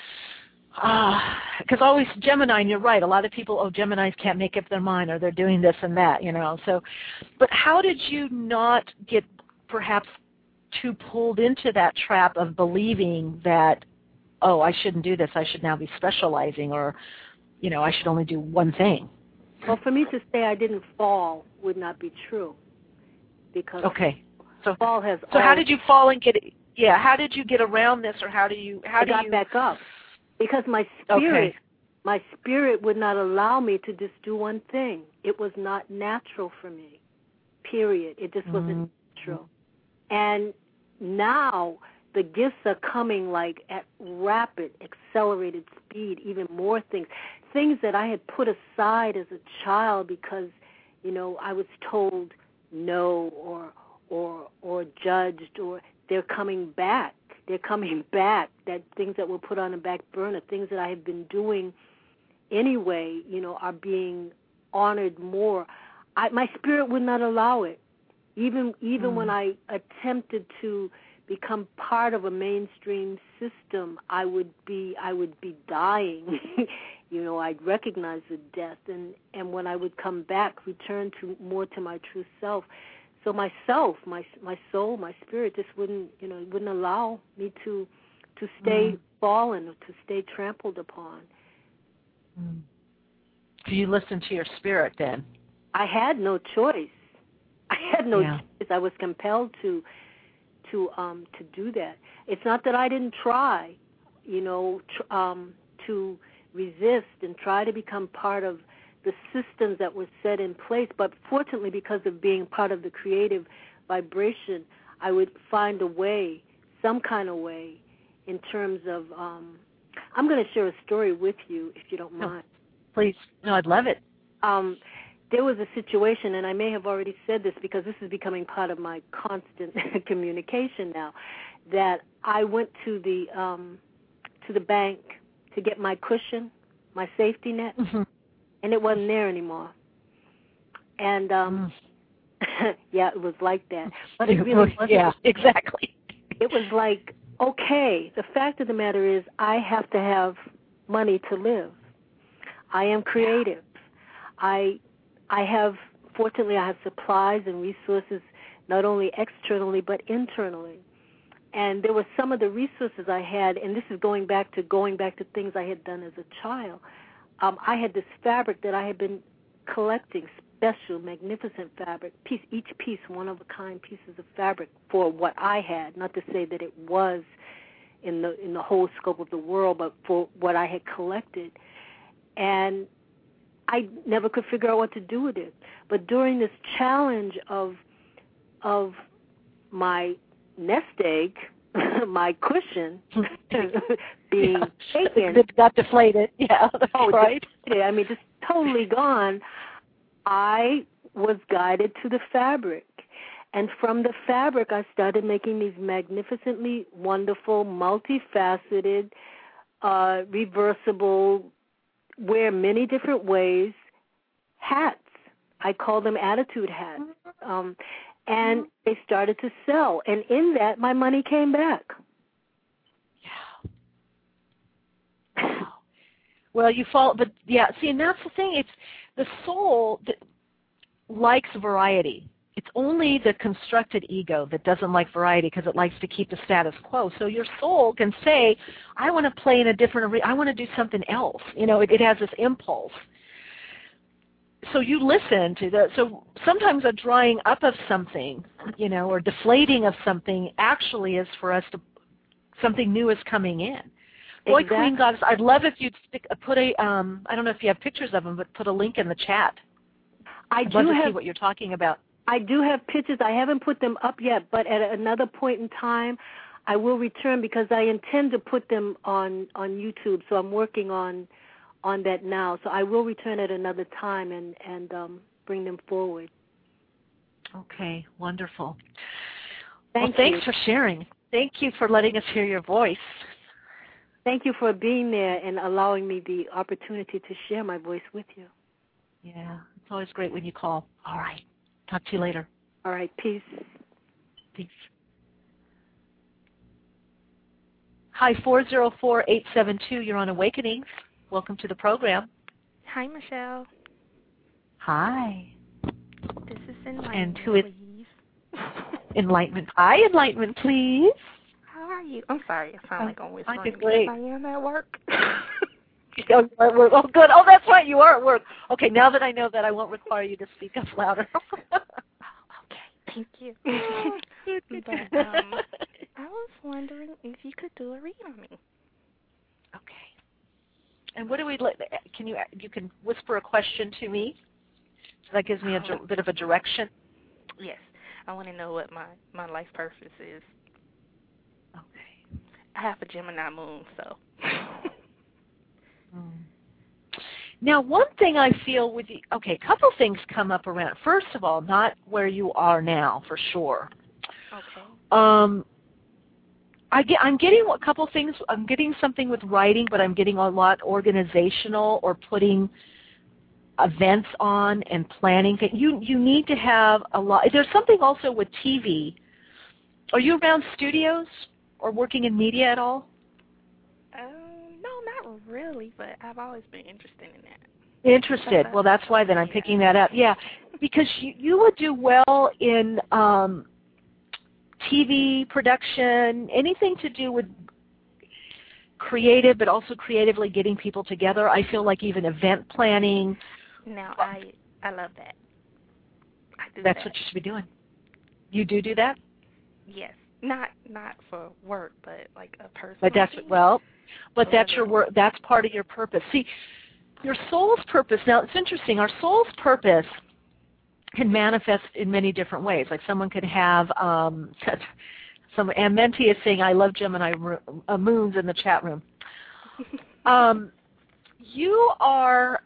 Because uh, always Gemini, and you're right. A lot of people, oh, Geminis can't make up their mind, or they're doing this and that, you know. So, but how did you not get perhaps too pulled into that trap of believing that, oh, I shouldn't do this. I should now be specializing, or, you know, I should only do one thing. Well, for me to say I didn't fall would not be true, because okay. So fall has. So how did you fall and get? Yeah, how did you get around this, or how do you? How I do got you back up, because my spirit, okay. my spirit would not allow me to just do one thing. It was not natural for me. Period. It just wasn't mm-hmm. natural. And now the gifts are coming like at rapid, accelerated speed. Even more things, things that I had put aside as a child because, you know, I was told no or or or judged, or they're coming back. They're coming back. That things that were put on the back burner, things that I have been doing anyway, you know, are being honored more. I, my spirit would not allow it. Even even mm. when I attempted to become part of a mainstream system, I would be I would be dying. You know, I'd recognize the death, and, and when I would come back, return to more to my true self. So myself, my my soul, my spirit just wouldn't, you know, wouldn't allow me to to stay mm. fallen or to stay trampled upon. Mm. So you listened to your spirit then? I had no choice. I had no yeah. choice. I was compelled to to um to do that. It's not that I didn't try, you know, tr- um to resist and try to become part of the systems that were set in place, but fortunately, because of being part of the creative vibration, I would find a way, some kind of way, in terms of, um, I'm going to share a story with you, if you don't mind. No, please. No, I'd love it. Um, there was a situation, and I may have already said this because this is becoming part of my constant communication now, that I went to the um, to the bank to get my cushion, my safety net, mm-hmm. and it wasn't there anymore. And, um, mm. yeah, it was like that. But it really wasn't. Yeah, exactly. It was like, okay, the fact of the matter is I have to have money to live. I am creative. Yeah. I I have, fortunately, I have supplies and resources not only externally but internally. And there were some of the resources I had, and this is going back to going back to things I had done as a child. Um, I had this fabric that I had been collecting, special, magnificent fabric, piece, each piece one-of-a-kind pieces of fabric for what I had, not to say that it was in the in the whole scope of the world, but for what I had collected. And I never could figure out what to do with it. But during this challenge of of my nest egg, my cushion being yeah. taken. It got deflated. Yeah, that's oh, right. Yeah, I mean, just totally gone. I was guided to the fabric. And from the fabric, I started making these magnificently wonderful, multifaceted, uh, reversible, wear many different ways, hats. I call them attitude hats. Um, and they started to sell. And in that, my money came back. Yeah. Wow. Well, you fall, but yeah, see, and that's the thing. It's the soul that likes variety. It's only the constructed ego that doesn't like variety because it likes to keep the status quo. So your soul can say, I want to play in a different arena. I want to do something else. You know, it, it has this impulse. So you listen to that. So sometimes a drying up of something, you know, or deflating of something actually is for us to, something new is coming in. Boy, Exactly. Queen Goddess, I'd love if you'd stick, put a, um, I don't know if you have pictures of them, but put a link in the chat. I I'd do love to have, see what you're talking about. I do have pictures. I haven't put them up yet, but at another point in time, I will return because I intend to put them on, on YouTube. So I'm working on on that now. So I will return at another time and, and um, bring them forward. Okay, wonderful. Thank well, thanks you. for sharing. Thank you for letting us hear your voice. Thank you for being there and allowing me the opportunity to share my voice with you. Yeah, it's always great when you call. All right. Talk to you later. All right. Peace. Peace. Hi, four zero four, eight seven two. You're on Awakenings. Welcome to the program. Hi, Michelle. Hi. This is Enlightenment, and who is please. Enlightenment. Hi, Enlightenment, please. How are you? I'm sorry. I sound like I'm whispering. I'm doing great. I am at work. Oh, you're at work. Oh, good. Oh, that's right. You are at work. Okay, now that I know that, I won't require you to speak up louder. Oh, okay. Thank you. But um, I was wondering if you could do a read on me. Okay. And what do we? Can you you can whisper a question to me? So that gives me a oh. bit of a direction. Yes. I want to know what my, my life purpose is. Okay. I have a Gemini moon, so. mm. Now, one thing I feel with you, okay, a couple things come up around. First of all, not where you are now, for sure. Okay. Um, I get, I'm getting a couple things. I'm getting something with writing, but I'm getting a lot organizational or putting events on and planning things. You, you need to have a lot. There's something also with T V. Are you around studios or working in media at all? Um, no, not really, but I've always been interested in that. Interested. Well, that's why then I'm picking that up. Yeah, because you, you would do well in um, T V production, anything to do with creative, but also creatively getting people together. I feel like even event planning. Now, I I love that. I do That's that. what you should be doing. You do do that? Yes. Not not for work, but like a personal But that's thing. well, but Love that's it. your work. That's part of your purpose. See, your soul's purpose. Now it's interesting. Our soul's purpose can manifest in many different ways. Like someone could have um, some. And Menti is saying, "I love Gemini uh, moons" in the chat room. Um, you are.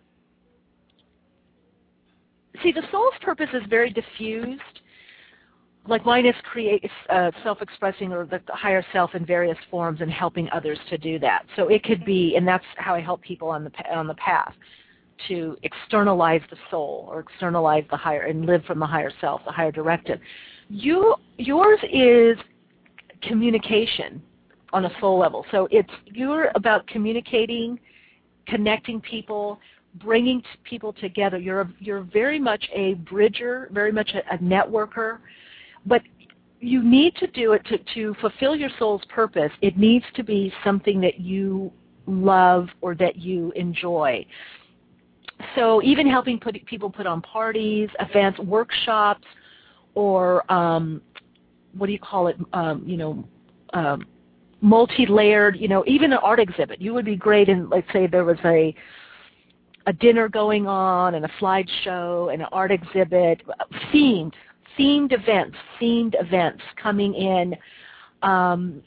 See, the soul's purpose is very diffused. Like mine is create, uh, self-expressing or the higher self in various forms and helping others to do that. So it could be, and that's how I help people on the on the path, to externalize the soul or externalize the higher and live from the higher self, the higher directive. You, yours is communication on a soul level. So it's you're about communicating, connecting people, bringing people together. You're a, you're very much a bridger, very much a, a networker. But you need to do it to, to fulfill your soul's purpose. It needs to be something that you love or that you enjoy. So even helping put, people put on parties, events, workshops, or um, what do you call it, um, you know, um, multi-layered, you know, even an art exhibit. You would be great in, let's say there was a a dinner going on and a slideshow and an art exhibit, themed. Themed events, themed events coming in. Um,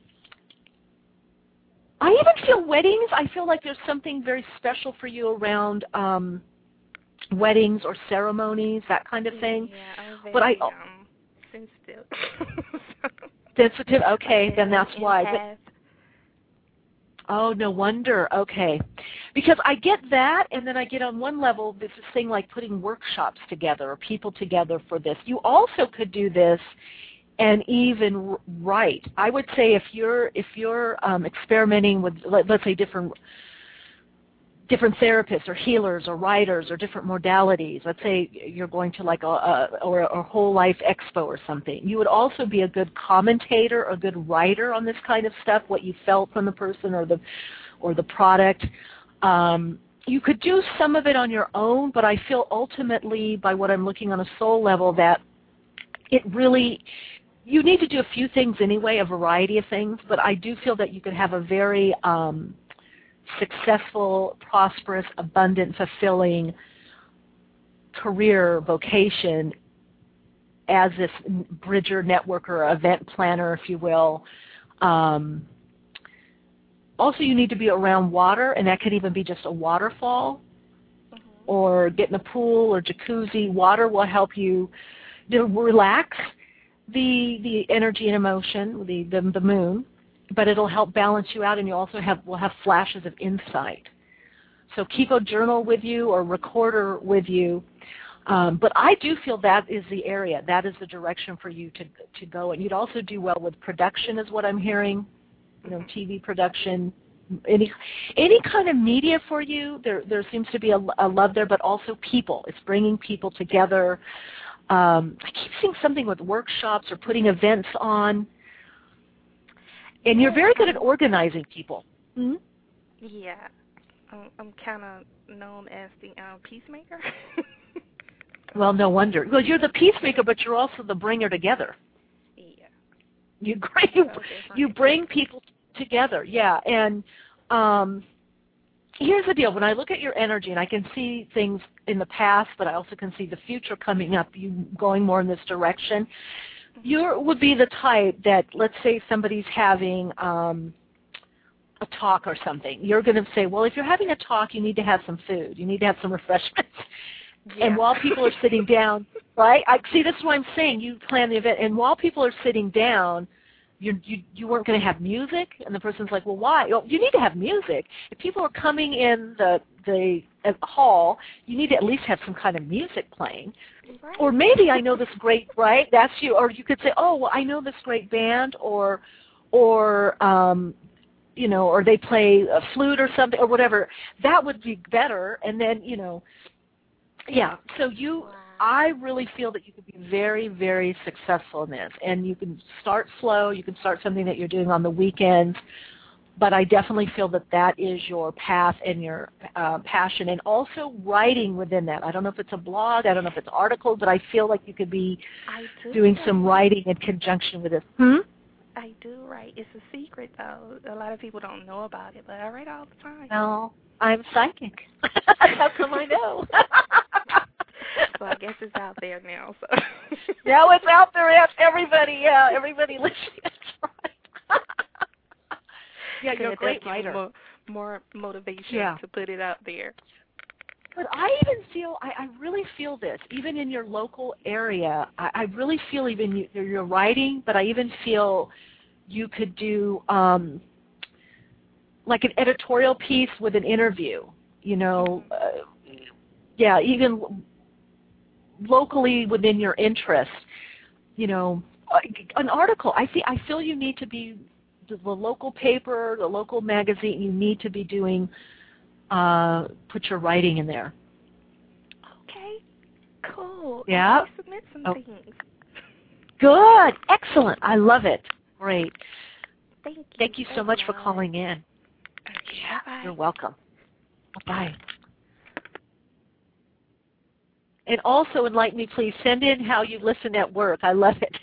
I even feel weddings. I feel like there's something very special for you around um, weddings or ceremonies, that kind of thing. Yeah, I'm very but I, um, sensitive. sensitive? Okay, then that's why. Empath. Oh, no wonder. Okay. Because I get that, and then I get on one level this thing like putting workshops together or people together for this. You also could do this and even write. I would say if you're if you're um, experimenting with, let, let's say, different different therapists or healers or writers or different modalities. Let's say you're going to like a, a or a whole life expo or something. You would also be a good commentator or a good writer on this kind of stuff, what you felt from the person or the or the product. Um, you could do some of it on your own, but I feel ultimately, by what I'm looking on a soul level, that it really, you need to do a few things anyway, a variety of things, but I do feel that you could have a very um, successful, prosperous, abundant, fulfilling career, vocation as this bridger, networker, event planner, if you will. Um, also, you need to be around water, and that could even be just a waterfall, mm-hmm. or get in a pool or jacuzzi. Water will help you to relax the the energy and emotion, the, the the moon, but it'll help balance you out, and you also have will have flashes of insight. So keep a journal with you or recorder with you. Um, but I do feel that is the area, that is the direction for you to to go. And you'd also do well with production, is what I'm hearing. You know, T V production, any any kind of media for you. There there seems to be a, a love there, but also people. It's bringing people together. Um, I keep seeing something with workshops or putting events on. And you're very good at organizing people. Mm-hmm. Yeah, I'm, I'm kind of known as the um, peacemaker. Well, no wonder. Well, you're the peacemaker, but you're also the bringer together. Yeah. You bring, you bring people together, yeah. And um, here's the deal. When I look at your energy, and I can see things in the past, but I also can see the future coming up, you going more in this direction, you would be the type that, let's say somebody's having um, a talk or something. You're going to say, well, if you're having a talk, you need to have some food. You need to have some refreshments. Yeah. And while people are sitting down, right? I see, this is what I'm saying. You plan the event, and while people are sitting down, you're, you you weren't going to have music, and the person's like, well, why? Well, you need to have music. If people are coming in the the uh, hall, you need to at least have some kind of music playing. Right. Or maybe I know this great, right? That's you. Or you could say, oh, well, I know this great band, or or um, you know, or they play a flute or something, or whatever. That would be better. And then, you know, yeah. So you. Wow. I really feel that you could be very, very successful in this. And you can start slow. You can start something that you're doing on the weekends. But I definitely feel that that is your path and your uh, passion. And also writing within that. I don't know if it's a blog. I don't know if it's articles. But I feel like you could be I do doing some writing in conjunction with it. Hmm? I do write. It's a secret, though. A lot of people don't know about it, but I write all the time. No, I'm psychic. That's how I know. So I guess it's out there now. So now it's out there. Yes, everybody, yeah, everybody listening. That's right. Yeah, you're a great writer. More, more motivation yeah. to put it out there. But I even feel, I, I really feel this, even in your local area, I, I really feel even you, you're writing, but I even feel you could do um, like an editorial piece with an interview, you know, uh, yeah, even locally within your interest, you know, an article. I see. I feel you need to be the, the local paper, the local magazine. You need to be doing, uh, put your writing in there. Okay, cool. Yeah. I submit some oh. things. Good. Excellent. I love it. Great. Thank you. Thank you so much for calling in. Okay, yeah. bye-bye. You're welcome. Bye. And also, enlighten me, please. Send in how you listen at work. I love it.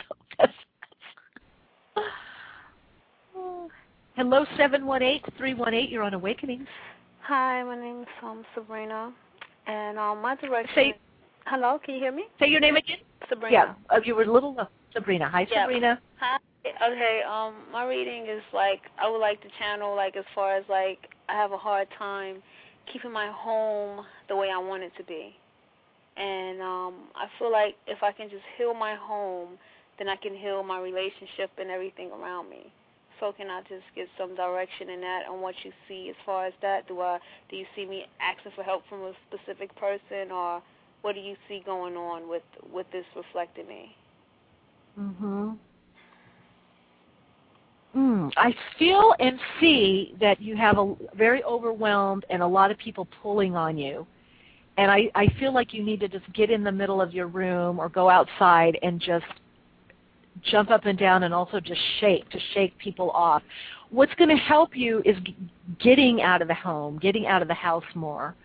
Hello, seven one eight, three one eight. You're on Awakenings. Hi, my name is um, Sabrina. And um, my direction say, is... Hello, can you hear me? Say your name again? Sabrina. Yeah, uh, you were a little... Uh, Sabrina. Hi, yeah. Sabrina. Hi. Okay, um, my reading is like, I would like to channel, like, as far as, like, I have a hard time keeping my home the way I want it to be. And um, I feel like if I can just heal my home, then I can heal my relationship and everything around me. So can I just get some direction in that on what you see as far as that? Do I do you see me asking for help from a specific person, or what do you see going on with with this reflecting me? Mhm. Mm, I feel and see that you have a very overwhelmed and a lot of people pulling on you. And I, I feel like you need to just get in the middle of your room or go outside and just jump up and down and also just shake, to shake people off. What's going to help you is g- getting out of the home, getting out of the house more.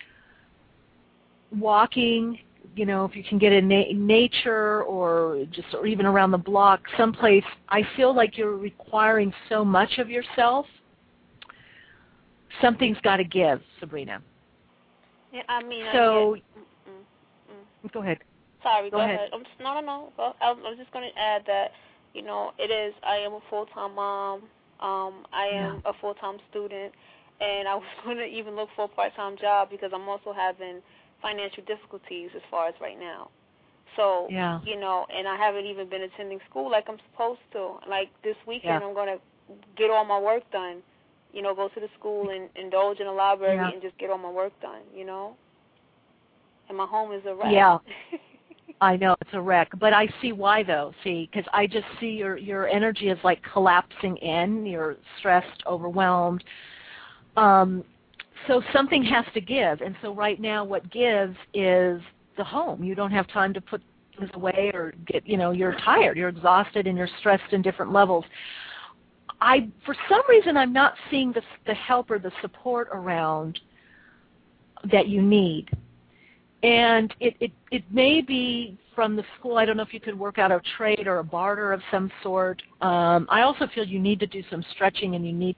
Walking, you know, if you can get in na- nature or just or even around the block, someplace. I feel like you're requiring so much of yourself. Something's got to give, Sabrina. Yeah, I mean, so, I get, mm, mm. Go ahead. Sorry, go, go ahead. ahead. I'm just, no, no, no. Go, I'm, I'm just going to add that, you know, it is, I am a full-time mom. Um, I am yeah. a full-time student, and I was going to even look for a part-time job because I'm also having financial difficulties as far as right now. So, yeah. you know, and I haven't even been attending school like I'm supposed to. Like this weekend, yeah. I'm going to get all my work done. You know, go to the school and indulge in the library yeah. and just get all my work done, you know? And my home is a wreck. Yeah. I know, it's a wreck. But I see why, though, see, because I just see your, your energy is like collapsing in. You're stressed, overwhelmed. Um, so something has to give. And so right now what gives is the home. You don't have time to put things away or get, you know, you're tired, you're exhausted, and you're stressed in different levels. I, for some reason, I'm not seeing the, the help or the support around that you need. And it, it, it may be from the school. I don't know if you could work out a trade or a barter of some sort. Um, I also feel you need to do some stretching and you need...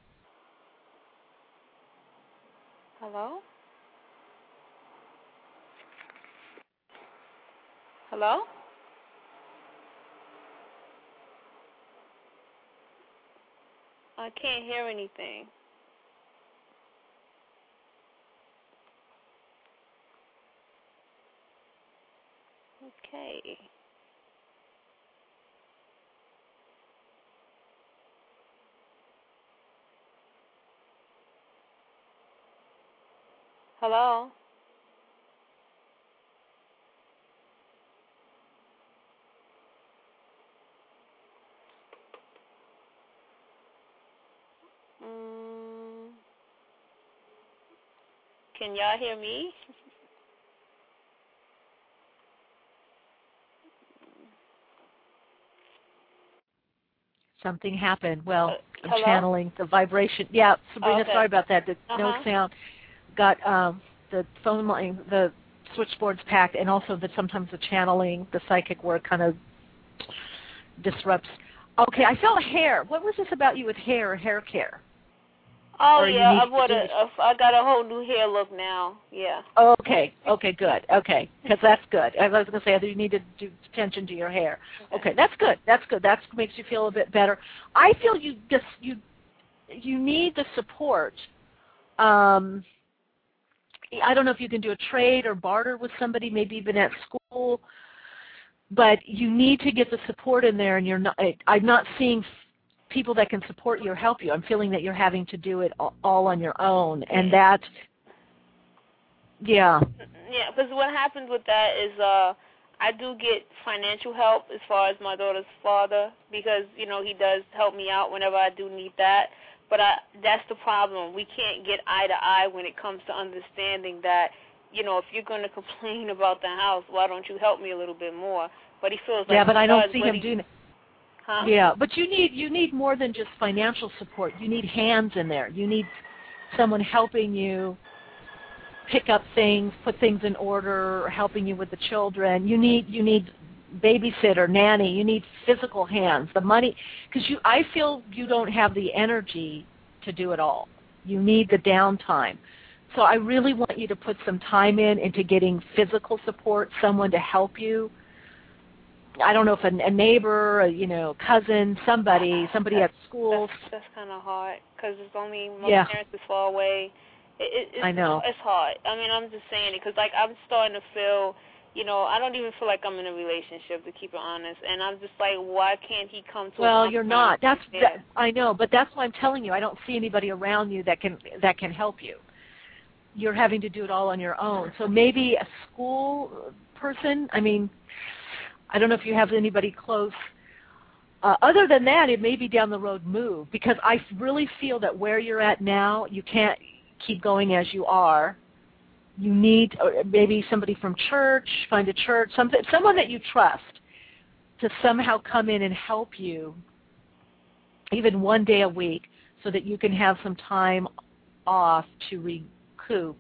Hello? Hello? I can't hear anything. Okay. Hello? Mm. Can y'all hear me? Something happened. Well, Uh, I'm hello? channeling the vibration. Yeah, Sabrina, Okay. sorry about that. The Uh-huh. no sound. Got um, the phone line, the switchboard's packed, and also that sometimes the channeling, the psychic work kind of disrupts. Okay, I felt hair. What was this about you with hair or hair care? Oh, Or you yeah, need I to bought do a, it- a, I got a whole new hair look now. Yeah. Okay, okay, good. Okay, because that's good. I was going to say either you need to do attention to your hair. Okay, that's good. That's good. That makes you feel a bit better. I feel you just you you need the support. Um, I don't know if you can do a trade or barter with somebody, maybe even at school, but you need to get the support in there. And you're not. I, I'm not seeing people that can support you or help you. I'm feeling that you're having to do it all on your own, and that. Yeah. Yeah, because what happens with that is uh, I do get financial help as far as my daughter's father because, you know, he does help me out whenever I do need that. But I, that's the problem. We can't get eye to eye when it comes to understanding that, you know, if you're going to complain about the house, why don't you help me a little bit more? But he feels like yeah, but I don't does, see but him he, doing it. Huh? Yeah, but you need you need more than just financial support. You need hands in there. You need someone helping you pick up things, put things in order, helping you with the children. You need you need babysitter, nanny. You need physical hands. The money, because you, I feel you don't have the energy to do it all. You need the downtime. So I really want you to put some time in into getting physical support, someone to help you. I don't know if a, a neighbor, a, you know, cousin, somebody, somebody that's, at school. That's, that's kind of hard because it's only my Yeah. parents is far away. It, it, it's, I know. It's hard. I mean, I'm just saying it because, like, I'm starting to feel, you know, I don't even feel like I'm in a relationship, to keep it honest. And I'm just like, why can't he come to Well, a you're not. That's yeah. that, I know, but that's why I'm telling you. I don't see anybody around you that can that can help you. You're having to do it all on your own. So maybe a school person. I mean, I don't know if you have anybody close. Uh, other than that, it may be down the road move because I really feel that where you're at now, you can't keep going as you are. You need uh, maybe somebody from church, find a church, something, someone that you trust to somehow come in and help you even one day a week so that you can have some time off to recoup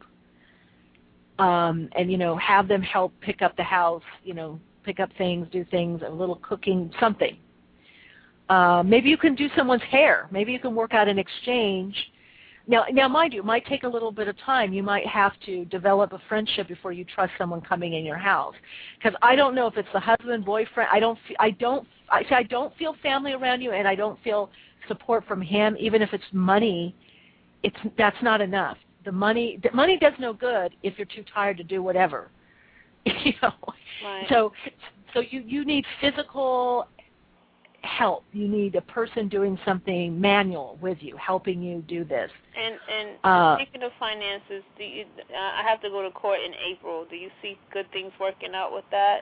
um, and, you know, have them help pick up the house, you know, pick up things, do things, a little cooking, something. Uh, maybe you can do someone's hair. Maybe you can work out an exchange. Now, now, mind you, it might take a little bit of time. You might have to develop a friendship before you trust someone coming in your house. Because I don't know if it's the husband, boyfriend. I don't. I don't. I, I don't feel family around you, and I don't feel support from him. Even if it's money, it's that's not enough. The money, the money does no good if you're too tired to do whatever. you know. Right. So, so you you need physical help. You need a person doing something manual with you, helping you do this. And and uh, speaking of finances, do you? Uh, I have to go to court in April. Do you see good things working out with that?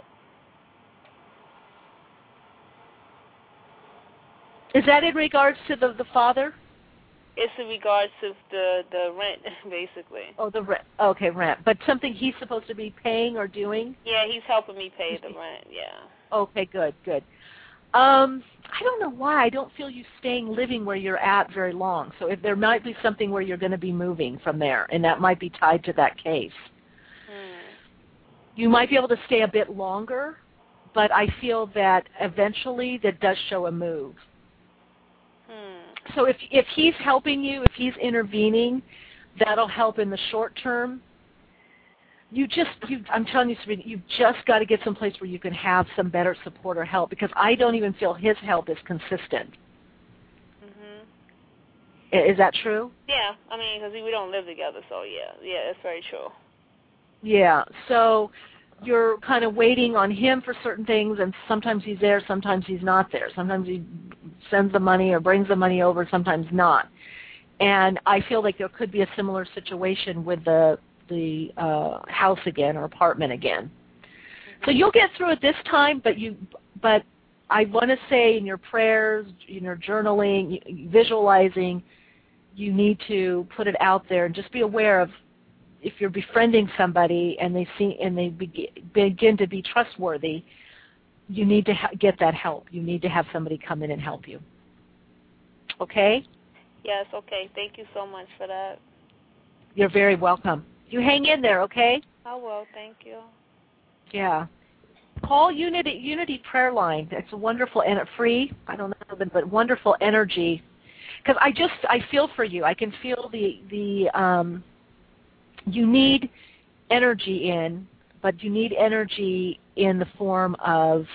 Is that in regards to the the father? It's in regards to the the rent, basically. Oh, the rent. Okay, rent. But something he's supposed to be paying or doing? Yeah, he's helping me pay the rent. Yeah. Okay, good, good. Um, I don't know why I don't feel you staying living where you're at very long. So if there might be something where you're going to be moving from there, and that might be tied to that case. Hmm. You might be able to stay a bit longer, but I feel that eventually that does show a move. Hmm. So if if he's helping you, if he's intervening, that'll help in the short term. You just, you, I'm telling you, Sabrina, you've just got to get someplace where you can have some better support or help because I don't even feel his help is consistent. Mhm. Is that true? Yeah, I mean, because we don't live together, so yeah, yeah, that's very true. Yeah, so you're kind of waiting on him for certain things, and sometimes he's there, sometimes he's not there. Sometimes he sends the money or brings the money over, sometimes not. And I feel like there could be a similar situation with the the uh, house again or apartment again. So you'll get through it this time, but you, but I want to say in your prayers, in your journaling, visualizing, you need to put it out there and just be aware of if you're befriending somebody and they see and they begin, begin to be trustworthy, you need to ha- get that help. You need to have somebody come in and help you. Okay? Yes, okay. Thank you so much for that. You're very welcome. You hang in there, okay? I will. Thank you. Yeah. Call Unity Unity Prayer Line. It's a wonderful and free. I don't know, but, but wonderful energy. Because I just I feel for you. I can feel the the um, you need energy in, but you need energy in the form of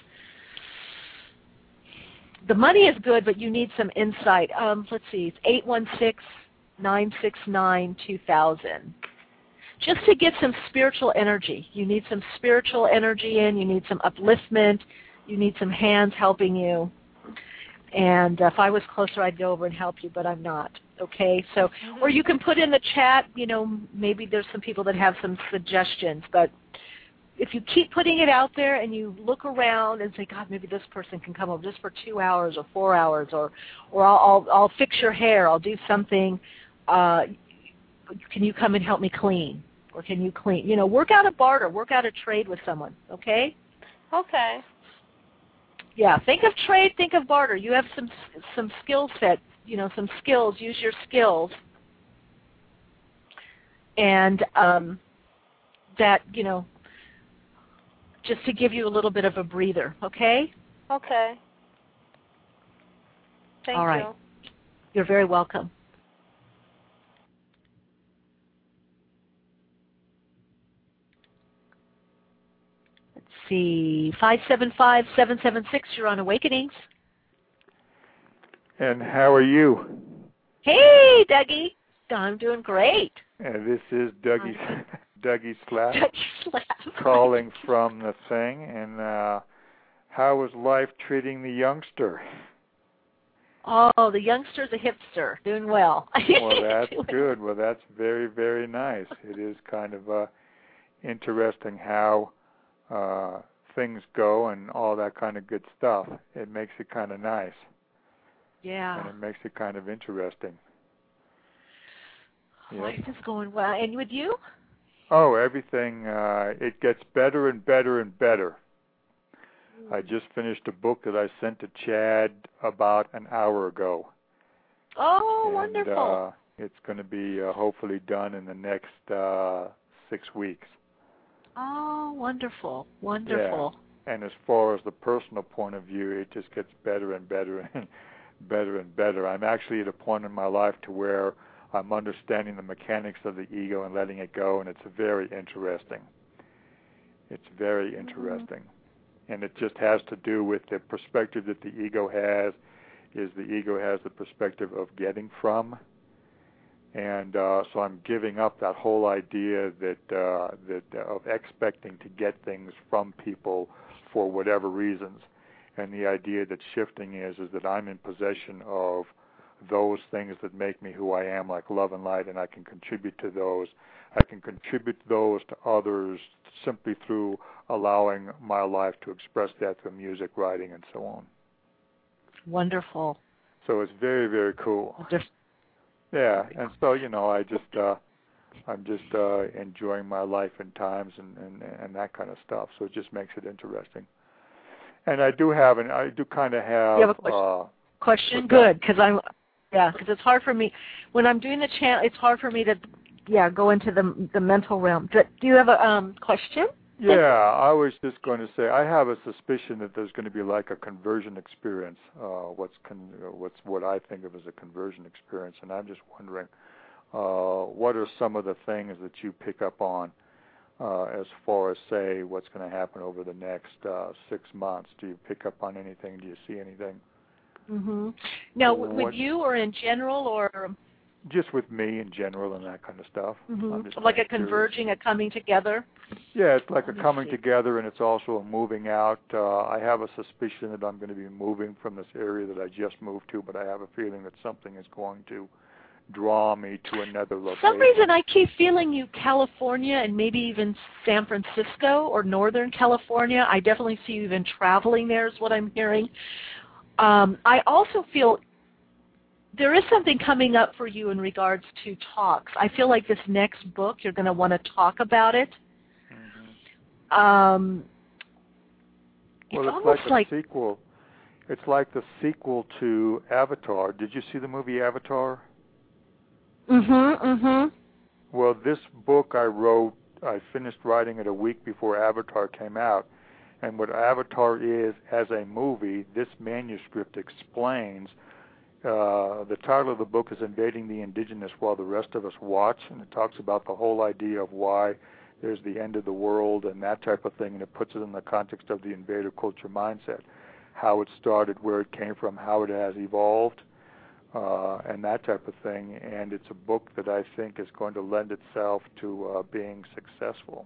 the money is good, but you need some insight. Um, let's see, it's eight one six, nine six nine, two thousand. Just to get some spiritual energy. You need some spiritual energy in. You need some upliftment. You need some hands helping you. And uh, if I was closer, I'd go over and help you, but I'm not. Okay? So, or you can put in the chat, you know, maybe there's some people that have some suggestions. But if you keep putting it out there and you look around and say, God, maybe this person can come over just for two hours or four hours, or, or I'll, I'll, I'll fix your hair. I'll do something. Uh, can you come and help me clean? Or can you clean? You know, work out a barter, work out a trade with someone, okay? Okay. Yeah, think of trade, think of barter. You have some some skill set, you know, some skills. Use your skills. And um, that, you know, just to give you a little bit of a breather, okay? Okay. Thank All right. you. You're very welcome. See, five seven five, seven seven six, you're on Awakenings. And how are you? Hey, Dougie. I'm doing great. And this is Dougie, Dougie Slap, Dougie Slap. calling from the thing. And uh, how is life treating the youngster? Oh, the youngster's a hipster, doing well. Well, that's good. Well, that's very, very nice. It is kind of uh, interesting how Uh, things go and all that kind of good stuff. It makes it kind of nice. Yeah. And it makes it kind of interesting. Life Yep. is going well. And with you? Oh, everything, uh, it gets better and better and better. Mm. I just finished a book that I sent to Chad about an hour ago. Oh, and, wonderful. Uh, it's going to be uh, hopefully done in the next uh, six weeks. Oh, wonderful, wonderful. Yeah. And as far as the personal point of view, it just gets better and better and better and better. I'm actually at a point in my life to where I'm understanding the mechanics of the ego and letting it go, and it's very interesting. It's very interesting. Mm-hmm. And it just has to do with the perspective that the ego has, is the ego has the perspective of getting from. And uh, so I'm giving up that whole idea that uh, that uh, of expecting to get things from people for whatever reasons, and the idea that shifting is is that I'm in possession of those things that make me who I am, like love and light, and I can contribute to those. I can contribute those to others simply through allowing my life to express that through music, writing, and so on. Wonderful. So it's very, very cool. Wonderful. Yeah, and so, you know, I just, uh, I'm just uh, enjoying my life and times and, and, and that kind of stuff. So it just makes it interesting. And I do have, an, I do kind of have. You have a question? Uh, question? Good, because I'm, yeah, because it's hard for me when I'm doing the channel. It's hard for me to, yeah, go into the the mental realm. Do, do you have a um, question? Yeah, I was just going to say I have a suspicion that there's going to be like a conversion experience. Uh, what's con- what's what I think of as a conversion experience, and I'm just wondering, uh, what are some of the things that you pick up on uh, as far as say what's going to happen over the next uh, six months? Do you pick up on anything? Do you see anything? Mm-hmm. Now, what, with you or in general, or just with me in general and that kind of stuff. Mm-hmm. Like a converging, curious. A coming together? Yeah, it's like a coming see. together, and it's also a moving out. Uh, I have a suspicion that I'm going to be moving from this area that I just moved to, but I have a feeling that something is going to draw me to another location. For some reason, I keep feeling you California and maybe even San Francisco or Northern California. I definitely see you even traveling there is what I'm hearing. Um, I also feel there is something coming up for you in regards to talks. I feel like this next book, you're going to want to talk about it. Mm-hmm. Um, well, it's, it's almost like a like, sequel. It's like the sequel to Avatar. Did you see the movie Avatar? Mm-hmm, mm-hmm. Well, this book I wrote, I finished writing it a week before Avatar came out. And what Avatar is as a movie, this manuscript explains. Uh, the title of the book is Invading the Indigenous While the Rest of Us Watch, and it talks about the whole idea of why there's the end of the world and that type of thing, and it puts it in the context of the invader culture mindset, how it started, where it came from, how it has evolved. Uh, and that type of thing, and it's a book that I think is going to lend itself to uh, being successful.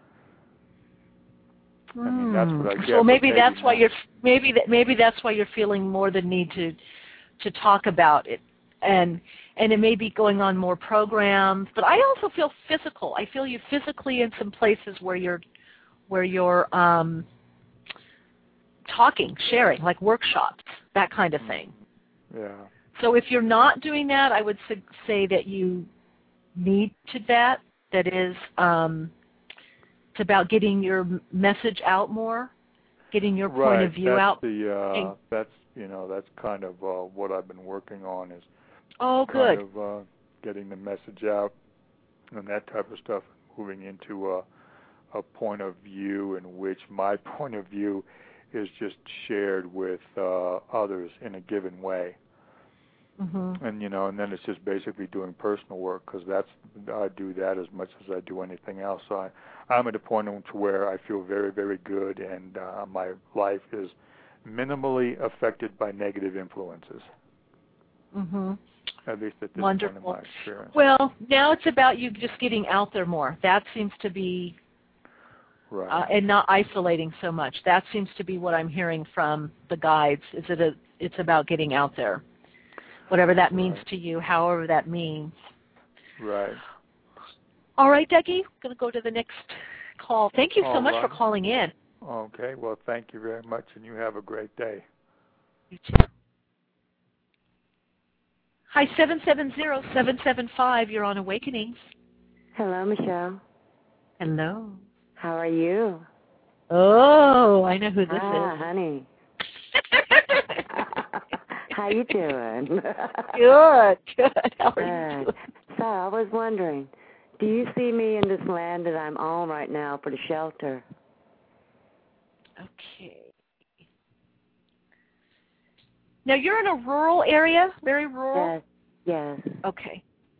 Mm. I mean, that's what I get. So maybe, maybe that's not. why you're maybe that maybe that's why you're feeling more the need to to talk about it, and and it may be going on more programs. But I also feel physical. I feel you physically in some places where you're where you're um, talking, sharing, like workshops, that kind of thing. Yeah. So if you're not doing that, I would say that you need to that. That is, um, it's about getting your message out more, getting your right. point of view that's out. The, uh, that's you know that's kind of uh, what I've been working on is oh, kind good. of uh, getting the message out and that type of stuff, moving into a, a point of view in which my point of view is just shared with uh, others in a given way. Mm-hmm. And you know, and then it's just basically doing personal work because that's I do that as much as I do anything else. So I, I'm at a point to where I feel very, very good, and uh, my life is minimally affected by negative influences. Mm-hmm. At least at this Wonderful. point in my experience. Well, now it's about you just getting out there more. That seems to be, right, uh, and not isolating so much. That seems to be what I'm hearing from the guides. Is it a, it's about getting out there. Whatever that means right. to you, however that means. Right. All right, Dougie, I'm going to go to the next call. Thank you so All much right. for calling in. Okay, well, thank you very much, and you have a great day. You too. Hi, seven seven zero, seven seven five. You're on Awakenings. Hello, Michelle. Hello. How are you? Oh, I know who this ah, is. honey. How you doing? Good, good. How are you doing? So I was wondering, do you see me in this land that I'm on right now for the shelter? Okay. Now you're in a rural area, very rural? Yes, yes. Okay.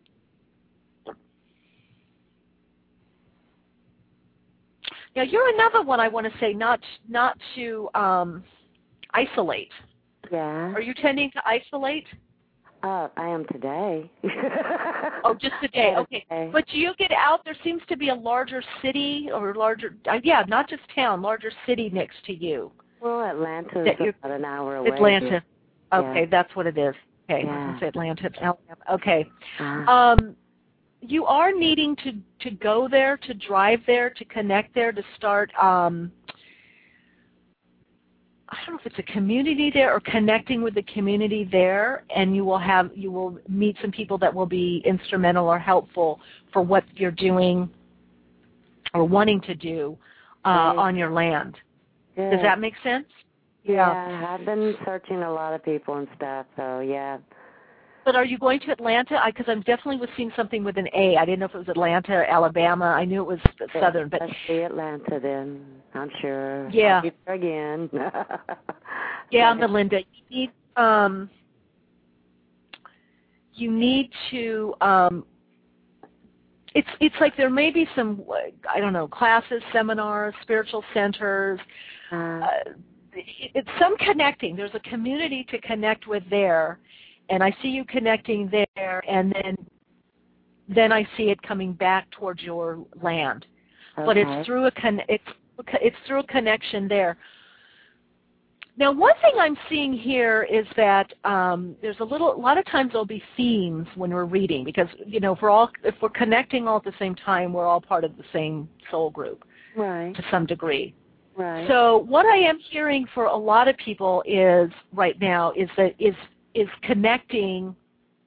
Now you're another one I want to say not not to um, isolate. Yeah. Are you tending to isolate? Uh, I am today. Oh, just today. Okay. Okay. But do you get out? There seems to be a larger city or larger, uh, yeah, not just town, larger city next to you. Well, Atlanta is about an hour away. Atlanta. Okay, yeah. That's what it is. Okay, yeah. it's Atlanta, Alabama. Okay. Uh-huh. Um, you are needing to, to go there, to drive there, to connect there, to start, um, I don't know if it's a community there or connecting with the community there, and you will have you will meet some people that will be instrumental or helpful for what you're doing or wanting to do uh, right. on your land. Good. Does that make sense? Yeah. yeah, I've been searching a lot of people and stuff, so yeah. But are you going to Atlanta? Because I, I'm definitely was seeing something with an A. I didn't know if it was Atlanta, Alabama. I knew it was southern, but let's see Atlanta then. I'm sure. Yeah. I'll be there again. Yeah, Melinda. You need um. You need to. Um, it's it's like there may be some I don't know classes, seminars, spiritual centers. Uh, uh, it's some connecting. There's a community to connect with there. And I see you connecting there, and then then I see it coming back towards your land. okay. But it's through a con- it's it's through a connection there. Now, one thing I'm seeing here is that um, there's a little, a lot of times there'll be themes when we're reading because, you know, if we're all, if we're connecting all at the same time, we're all part of the same soul group, right, to some degree. Right. So what I am hearing for a lot of people is right now is that is is connecting,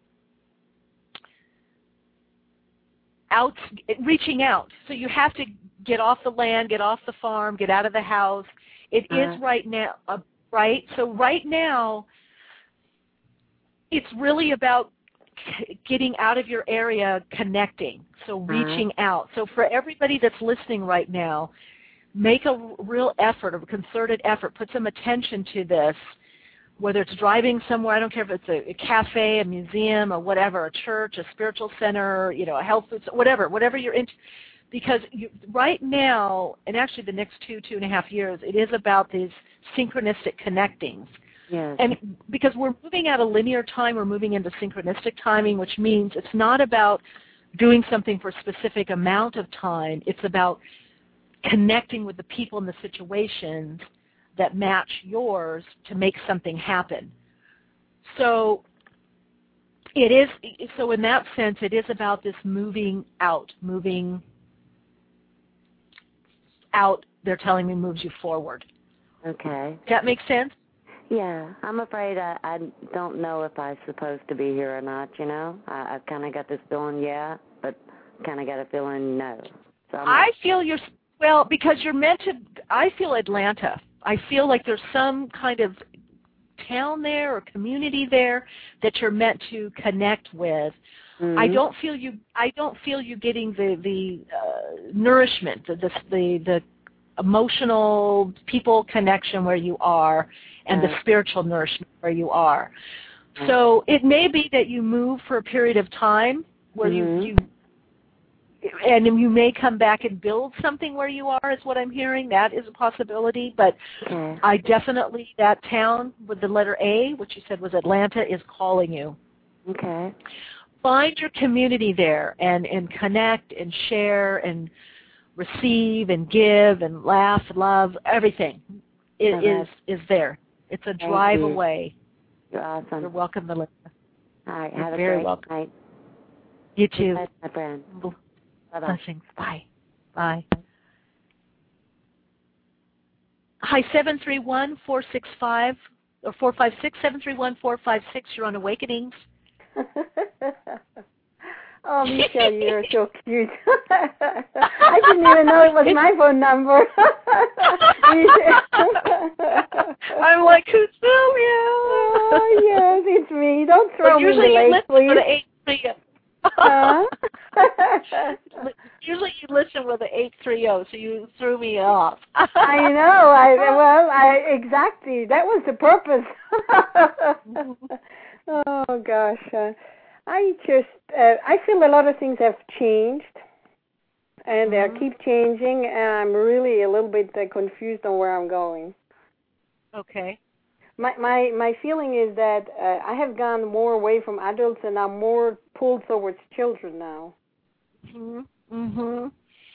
out, reaching out. So you have to get off the land, get off the farm, get out of the house. It uh-huh. is right now. Uh, Right? So right now, it's really about c- getting out of your area, connecting, so reaching uh-huh. out. So for everybody that's listening right now, make a r- real effort, a concerted effort, put some attention to this, whether it's driving somewhere, I don't care if it's a, a cafe, a museum, or whatever, a church, a spiritual center, you know, a health food, whatever, whatever you're into. Because you, right now, and actually the next two, two and a half years, it is about these synchronistic connectings. Yes. And because we're moving out of linear time, we're moving into synchronistic timing, which means it's not about doing something for a specific amount of time. It's about connecting with the people and the situations that match yours to make something happen. So it is, so in that sense, it is about this moving out, moving out, they're telling me, moves you forward. Okay. Does that make sense? Yeah. I'm afraid I, I don't know if I'm supposed to be here or not, you know? I, I've kind of got this feeling, yeah, but kind of got a feeling, no. So I'm I feel you're, well, because you're meant to, I feel Atlanta. I feel like there's some kind of town there or community there that you're meant to connect with. Mm-hmm. I don't feel you. I don't feel you getting the the uh, nourishment, the, the the the emotional people connection where you are, and right. the spiritual nourishment where you are. Right. So it may be that you move for a period of time where mm-hmm. you you and you may come back and build something where you are. Is what I'm hearing. That is a possibility. But okay. I definitely, that town with the letter A, which you said was Atlanta, is calling you. Okay. Find your community there and, and connect and share and receive and give and laugh and love. Everything is okay. is, is there. It's a Thank drive you. away. You're awesome. You're welcome, Melissa. All right. You're have a very great welcome. night. You too. Bye, my friend. Bye-bye. Blessings. Bye. Bye. Hi, seven three one, four six five or four five six, seven three one, four five six. You're on Awakenings. Oh, Michelle, you're so cute. I didn't even know it was my phone number. I'm like, who's Sylvia? Oh, yes, it's me. Don't throw well, me in the lake, please. The eight three zero. Huh? Usually you listen with the eight three zero, so you threw me off. I know. I well, I exactly. That was the purpose. Oh gosh, uh, I just uh, I feel a lot of things have changed, and mm-hmm. they keep changing, and I'm really a little bit uh, confused on where I'm going. Okay. My my my feeling is that uh, I have gone more away from adults, and I'm more pulled towards children now. Mhm. Mhm.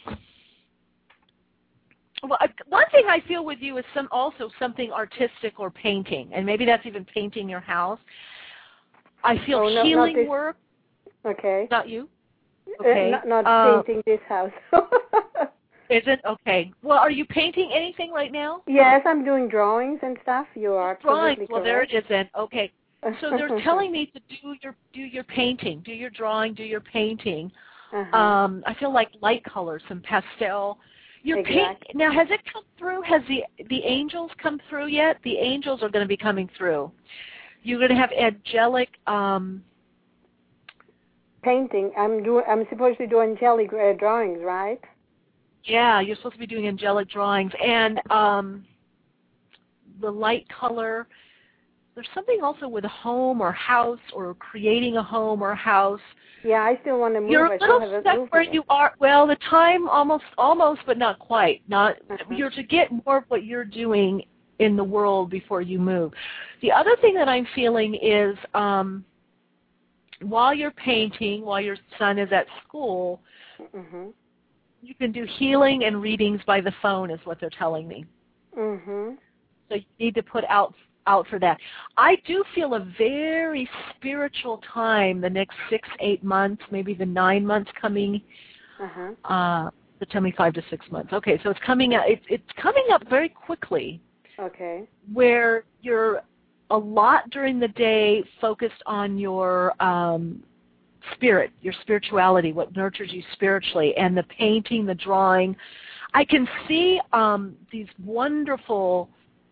Well, one thing I feel with you is some also something artistic or painting, and maybe that's even painting your house. I feel oh, no, healing not this, work. Okay. Not you? Okay. Uh, not not uh, painting this house. Is it? Okay. Well, are you painting anything right now? Yes, I'm doing drawings and stuff. You are drawings. absolutely Well, correct. there it is then. Okay. So they're telling me to do your do your painting, do your drawing, do your painting. Uh-huh. Um, I feel like light colors, some pastel. Your exactly. paint now, has it come through? Has the the angels come through yet? The angels are going to be coming through. You're going to have angelic. Um, Painting. I'm doing. I'm supposed to do angelic uh, drawings, right? Yeah, you're supposed to be doing angelic drawings, and um, the light color. There's something also with a home or house or creating a home or house. Yeah, I still want to move. You're I a little still stuck where you are. Well, the time almost, almost, but not quite. Not uh-huh. You're to get more of what you're doing in the world before you move. The other thing that I'm feeling is um, while you're painting, while your son is at school, mm-hmm. you can do healing and readings by the phone, is what they're telling me. Mm-hmm. So you need to put out out for that. I do feel a very spiritual time the next six, eight months, maybe the nine months coming. Uh-huh. Uh, the tell me five to six months. Okay, so it's coming out. It's it's coming up very quickly. Okay. Where you're a lot during the day focused on your um, spirit, your spirituality, what nurtures you spiritually, and the painting, the drawing. I can see um, these wonderful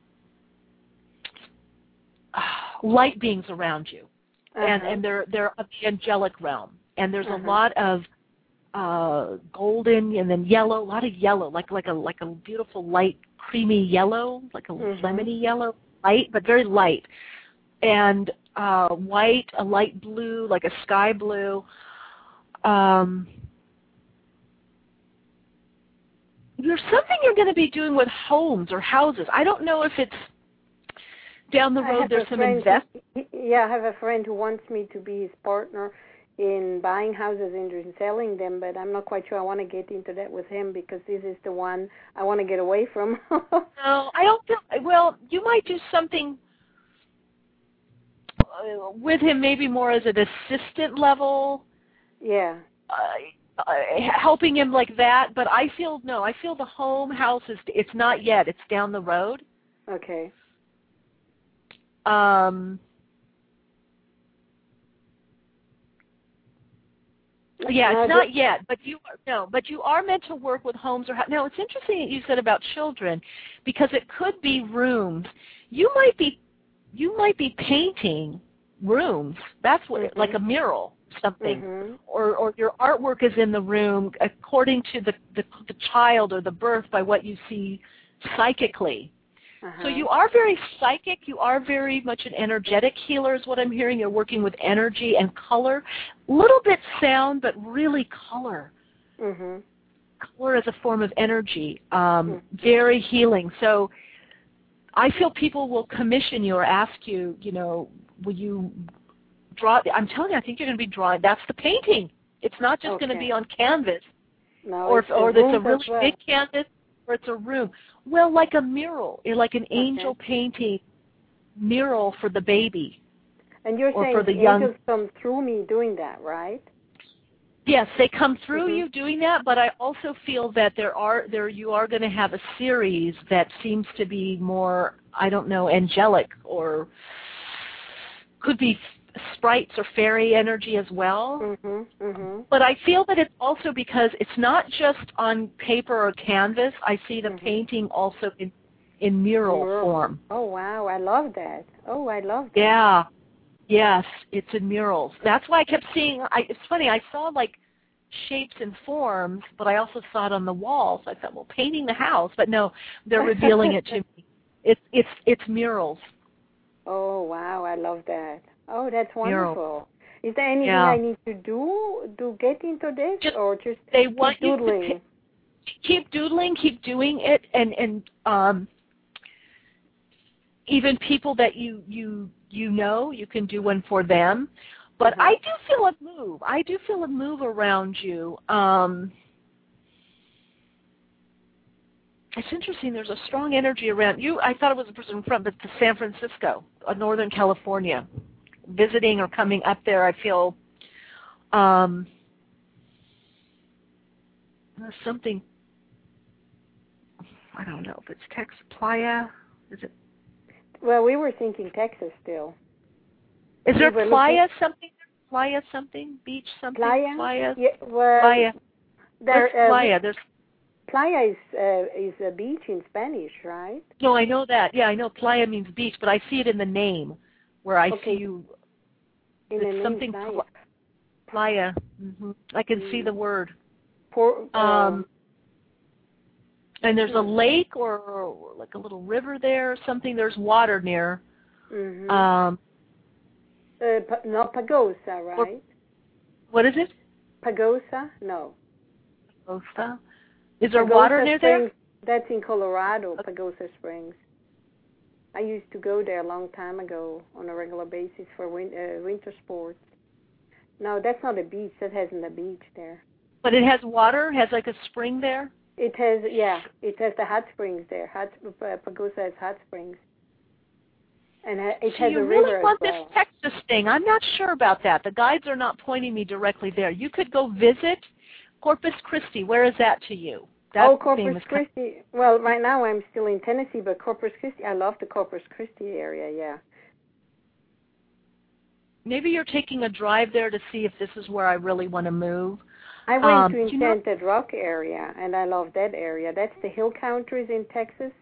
uh, light beings around you, uh-huh. and and they're they're of the angelic realm, and there's uh-huh. a lot of uh, golden and then yellow, a lot of yellow, like like a like a beautiful light creamy yellow, like a mm-hmm. lemony yellow, light but very light, and uh, white, a light blue, like a sky blue. Um, There's something you're going to be doing with homes or houses. I don't know if it's down the road there's some investment. Yeah, I have a friend who wants me to be his partner in buying houses and selling them, but I'm not quite sure I want to get into that with him because this is the one I want to get away from. No, I don't feel, well, you might do something uh, with him maybe more as an assistant level. Yeah. Uh, uh, helping him like that, but I feel, no, I feel the home house is, it's not yet, it's down the road. Okay. Um, yeah, it's not yet, but you are, no, but you are meant to work with homes or now. It's interesting that you said about children, because it could be rooms. You might be, you might be painting rooms. That's what, mm-hmm. like a mural, something, mm-hmm. or or your artwork is in the room according to the the, the child or the birth by what you see psychically. Uh-huh. So you are very psychic. You are very much an energetic healer is what I'm hearing. You're working with energy and color. A little bit sound, but really color. Mm-hmm. Color is a form of energy. Um, mm-hmm. Very healing. So I feel people will commission you or ask you, you know, will you draw? I'm telling you, I think you're going to be drawing. That's the painting. It's not just okay. going to be on canvas. No, or it's or a it's a really well. big canvas. Or it's a room. Well, like a mural, like an okay. angel painting mural for the baby. And you're or saying for the, the young... angels come through me doing that, right? Yes, they come through mm-hmm. you doing that, but I also feel that there are there you are going to have a series that seems to be more, I don't know, angelic or could be sprites or fairy energy as well. Mm-hmm, mm-hmm. But I feel that it's also because it's not just on paper or canvas. I see the mm-hmm. painting also in, in mural, mural form. Oh, wow. I love that. Oh, I love that. Yeah. Yes, it's in murals. That's why I kept seeing, I, it's funny, I saw like shapes and forms, but I also saw it on the wall. So I thought, well, painting the house. But no, they're revealing it to me. It's, it's, it's murals. Oh, wow. I love that. Oh, that's wonderful. Mural. Is there anything yeah. I need to do to get into this, just, or just they keep want doodling? You to keep doodling, keep doing it, and and um, even people that you you you know, you can do one for them. But mm-hmm. I do feel a move. I do feel a move around you. Um, it's interesting. There's a strong energy around you. I thought it was a person from but to San Francisco, uh, Northern California. Visiting or coming up there, I feel um, there's something, I don't know if it's Texas, Playa, is it? Well, we were thinking Texas still. Is we there Playa looking... something? Playa something? Beach something? Playa? Playa? Yeah, well, Playa. There, There's uh, Playa. There's Playa is, uh, is a beach in Spanish, right? No, I know that. Yeah, I know Playa means beach, but I see it in the name where I okay. see you. In it's the something Playa. pl- Playa. Mm-hmm. I can mm. see the word. Por, uh, um, and there's a mm. lake or, or like a little river there or something. There's water near. Mm-hmm. Um, uh, no, Pagosa, right? Or, what is it? Pagosa? No. Pagosa? Is there Pagosa water near Springs, there? That's in Colorado, Pagosa Springs. I used to go there a long time ago on a regular basis for win- uh, winter sports. No, that's not a beach. That hasn't a beach there. But it has water? Has like a spring there? It has, yeah. It has the hot springs there. Hot, uh, Pagosa has hot springs. And it so has you a really river want as well. this Texas thing. I'm not sure about that. The guides are not pointing me directly there. You could go visit Corpus Christi. Where is that to you? That's oh, Corpus famous. Christi. Well, right now I'm still in Tennessee, but Corpus Christi, I love the Corpus Christi area, yeah. Maybe you're taking a drive there to see if this is where I really want to move. I went um, to you know, Enchanted Rock area, and I love that area. That's the hill countries in Texas.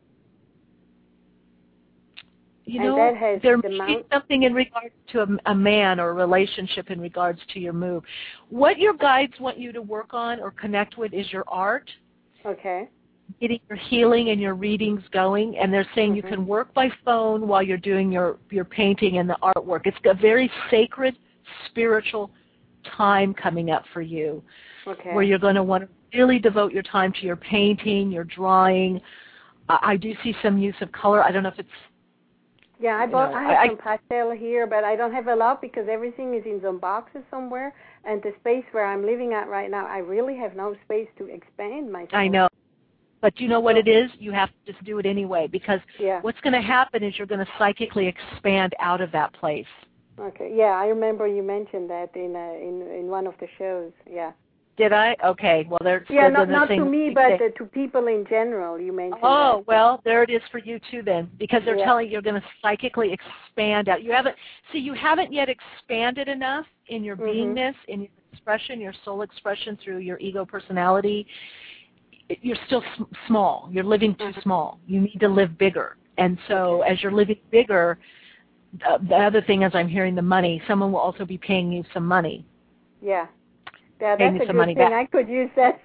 You and know, that has there the may mount- be something in regards to a, a man or a relationship in regards to your move. What your guides want you to work on or connect with is your art. Okay. Getting your healing and your readings going, and they're saying Mm-hmm. you can work by phone while you're doing your, your painting and the artwork. It's a very sacred, spiritual time coming up for you, Okay. where you're going to want to really devote your time to your painting, your drawing. Uh, I do see some use of color. I don't know if it's Yeah, I you bought. know, I have I- some pastel here, but I don't have a lot because everything is in some boxes somewhere. And the space where I'm living at right now, I really have no space to expand myself. I know. But you know what it is? You have to just do it anyway, because Yeah. what's going to happen is you're going to psychically expand out of that place. Okay. Yeah, I remember you mentioned that in uh, in in one of the shows. Yeah. Did I? Okay. Well, they're Yeah, they're not not to saying- me, but uh, to people in general. You mentioned. Oh, that. well, there it is for you too then, because they're Yeah. telling you you're going to psychically expand out. You haven't, see, you haven't yet expanded enough in your Mhm. beingness, in your expression, your soul expression through your ego personality. It- You're still sm- small. You're living too Mhm. small. You need to live bigger. And so Okay. as you're living bigger, uh, the other thing is I'm hearing the money. Someone will also be paying you some money. Yeah. Yeah, Pay that's me a some good money thing. back. I could use that.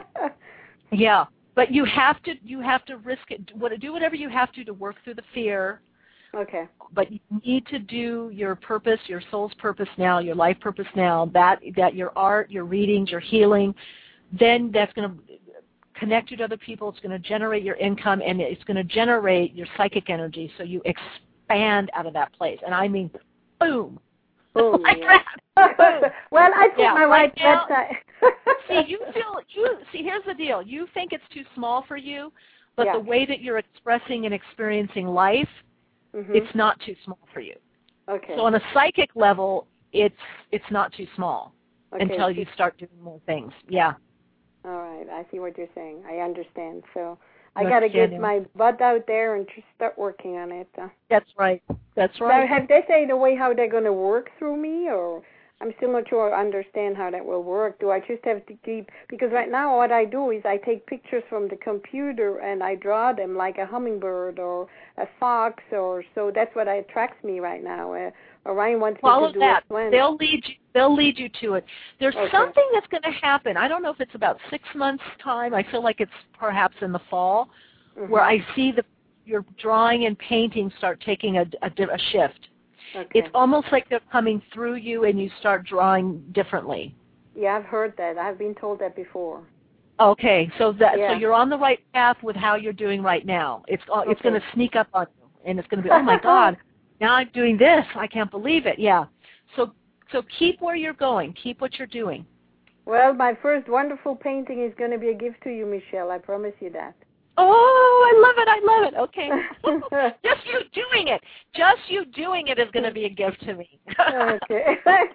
Yeah, but you have to you have to risk it. What do whatever you have to to work through the fear. Okay. But you need to do your purpose, your soul's purpose now, your life purpose now. That that your art, your readings, your healing. Then that's going to connect you to other people. It's going to generate your income, and it's going to generate your psychic energy. So you expand out of that place, and I mean, boom. Boom. Like Yeah. that. Well, I put Yeah, my right right now- website. See, you feel you see. Here's the deal. You think it's too small for you, but Yeah. the way that you're expressing and experiencing life, Mhm. it's not too small for you. Okay. So on a psychic level, it's it's not too small Okay, until you see- start doing more things. Yeah. All right, I see what you're saying. I understand. So I You got to get understand my butt out there and just start working on it. Uh, That's right. That's Now, right. have they said the way how they're going to work through me, or I'm still not sure I understand how that will work. Do I just have to keep, because right now what I do is I take pictures from the computer and I draw them like a hummingbird or a fox, or so that's what attracts me right now. Uh, Orion wants me Follow to do that. a swim. They'll lead you. They'll lead you to it. There's Okay. something that's going to happen. I don't know if it's about six months' time. I feel like it's perhaps in the fall, Mhm. where I see the your drawing and painting start taking a, a, a shift. Okay. It's almost like they're coming through you, and you start drawing differently. Yeah, I've heard that. I've been told that before. Okay, so that Yeah. so you're on the right path with how you're doing right now. It's uh, it's Okay. going to sneak up on you, and it's going to be, oh my God, now I'm doing this. I can't believe it. Yeah. So so keep where you're going. Keep what you're doing. Well, my first wonderful painting is going to be a gift to you, Michelle. I promise you that. Oh, I love it. I love it. Okay. Just you doing it. Just you doing it is going to be a gift to me. Okay.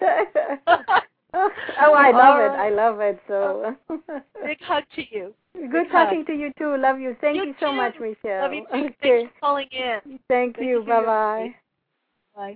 Oh, I love it. I love it. So Big hug to you. good Big talking hug. to you too. Love you. Thank you, You so too. much, Michelle. Love you too. Okay. Thanks for calling in. Thank, Thank you. you for your Bye-bye. Bye.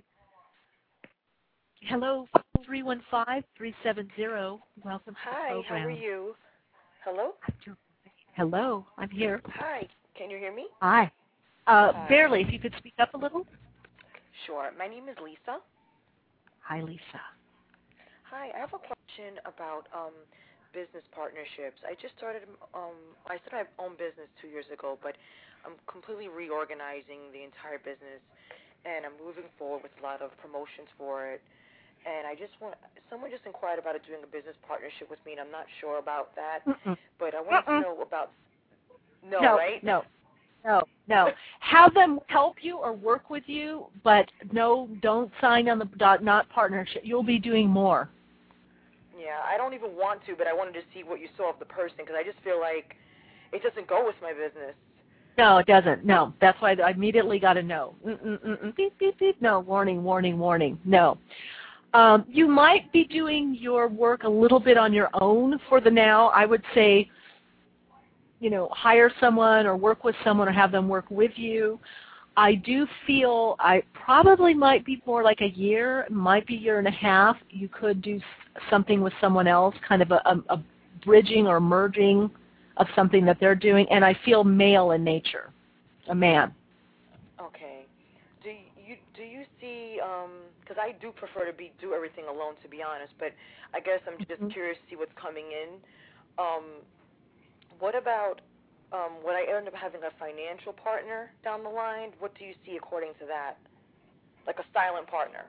Hello, three one five, three seven zero. Welcome to Hi, the program. how are you? Hello? Hello, I'm here. Hi, can you hear me? Hi. Uh, Hi. barely. If you could speak up a little. Sure. My name is Lisa. Hi, Lisa. Hi, I have a question about um, business partnerships. I just started, um, I started my own business two years ago, but I'm completely reorganizing the entire business, and I'm moving forward with a lot of promotions for it. And I just want, someone just inquired about it doing a business partnership with me, and I'm not sure about that, Mm-mm. but I wanted Mm-mm. to know about, no, no, right? No, no, no. Have them help you or work with you, but no, don't sign on the dot not partnership. You'll be doing more. Yeah, I don't even want to, but I wanted to see what you saw of the person, because I just feel like it doesn't go with my business. No, it doesn't. No, that's why I immediately got a no. Mm-mm-mm-mm. Beep, beep, beep. No, warning, warning, warning. No. Um, you might be doing your work a little bit on your own for the now. I would say, you know, hire someone or work with someone or have them work with you. I do feel I probably might be more like a year, might be a year and a half. You could do something with someone else, kind of a, a, a bridging or merging of something that they're doing, and I feel male in nature, a man. Okay. Do you do you see? Because I do prefer to be do everything alone, to be honest. But I guess I'm just mm-hmm. curious to see what's coming in. Um, what about? Um, would I end up having a financial partner down the line? What do you see according to that? Like a silent partner?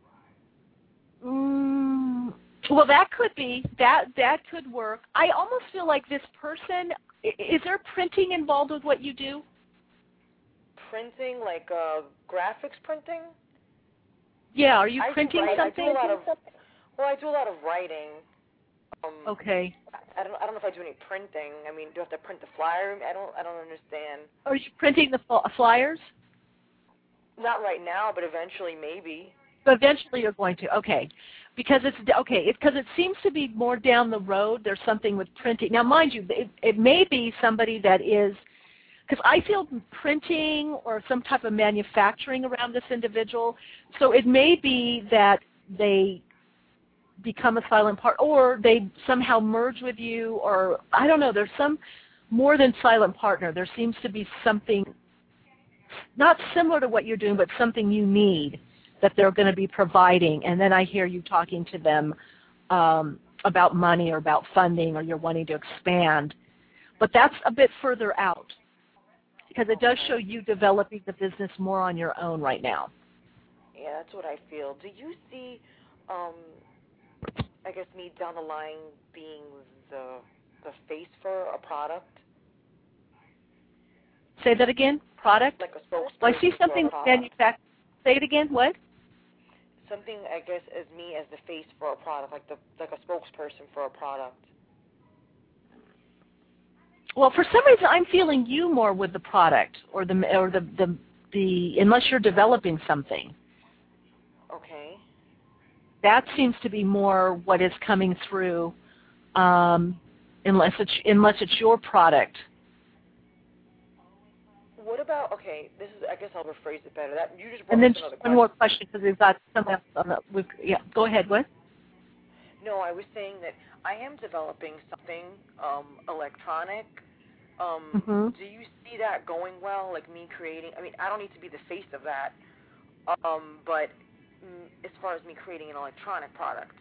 Mm, well, that could be. That that could work. I almost feel like this person, is there printing involved with what you do? Printing, like uh, graphics printing? Yeah, are you I printing do, something? I do a lot of, well, I do a lot of writing. Um, okay. I don't. I don't know if I do any printing. I mean, do I have to print the flyer? I don't. I don't understand. Are you printing the flyers? Not right now, but eventually, maybe. So eventually, you're going to. Okay, because it's okay. It's because it seems to be more down the road. There's something with printing. Now, mind you, it, it may be somebody that is. Because I feel printing or some type of manufacturing around this individual. So it may be that they become a silent part, or they somehow merge with you, or I don't know, there's some more than silent partner. There seems to be something not similar to what you're doing, but something you need that they're going to be providing, and then I hear you talking to them um, about money or about funding, or you're wanting to expand. But that's a bit further out, because it does show you developing the business more on your own right now. Yeah, that's what I feel. Do you see um, I guess me down the line being the the face for a product? Say that again. Product? Like a spokesperson. Well, I see something manufactured. Say it again. What? Something, I guess, as me as the face for a product, like the like a spokesperson for a product. Well, for some reason, I'm feeling you more with the product, or the or the the, the unless you're developing something. Okay. That seems to be more what is coming through, um, unless it's unless it's your product. What about? Okay, this is. I guess I'll rephrase it better. That you just. And then just one question. more question because we've got some else on the. We've, yeah, go ahead. What? No, I was saying that I am developing something um, electronic. Um, mm-hmm. Do you see that going well? Like me creating. I mean, I don't need to be the face of that, um, but. As far as me creating an electronic product.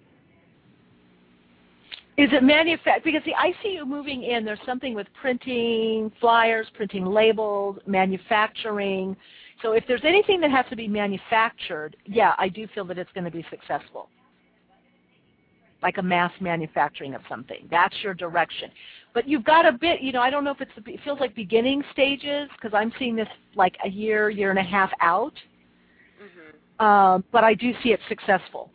Is it manufactured? Because see, I see you moving in. There's something with printing flyers, printing labels, manufacturing. So if there's anything that has to be manufactured, yeah, I do feel that it's going to be successful. Like a mass manufacturing of something. That's your direction. But you've got a bit, you know, I don't know if it's, it feels like beginning stages, because I'm seeing this like a year, year and a half out. Mm-hmm. Uh, but I do see it successful.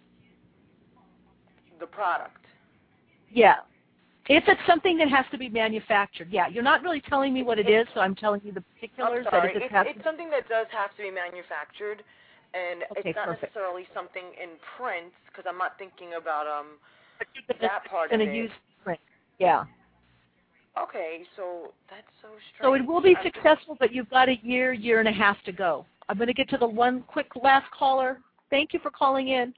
The product. Yeah. If it's something that has to be manufactured, yeah. You're not really telling me what it is, so I'm telling you the particulars. I'm sorry. That it it's, has it's something that does have to be manufactured, and okay, it's not perfect. necessarily something in print, because I'm not thinking about um but that part of it. it. Use print. Yeah. Okay, so that's so strange. So it will be I'm successful, but you've got a year, year and a half to go. I'm going to get to the one quick last caller. Thank you for calling in.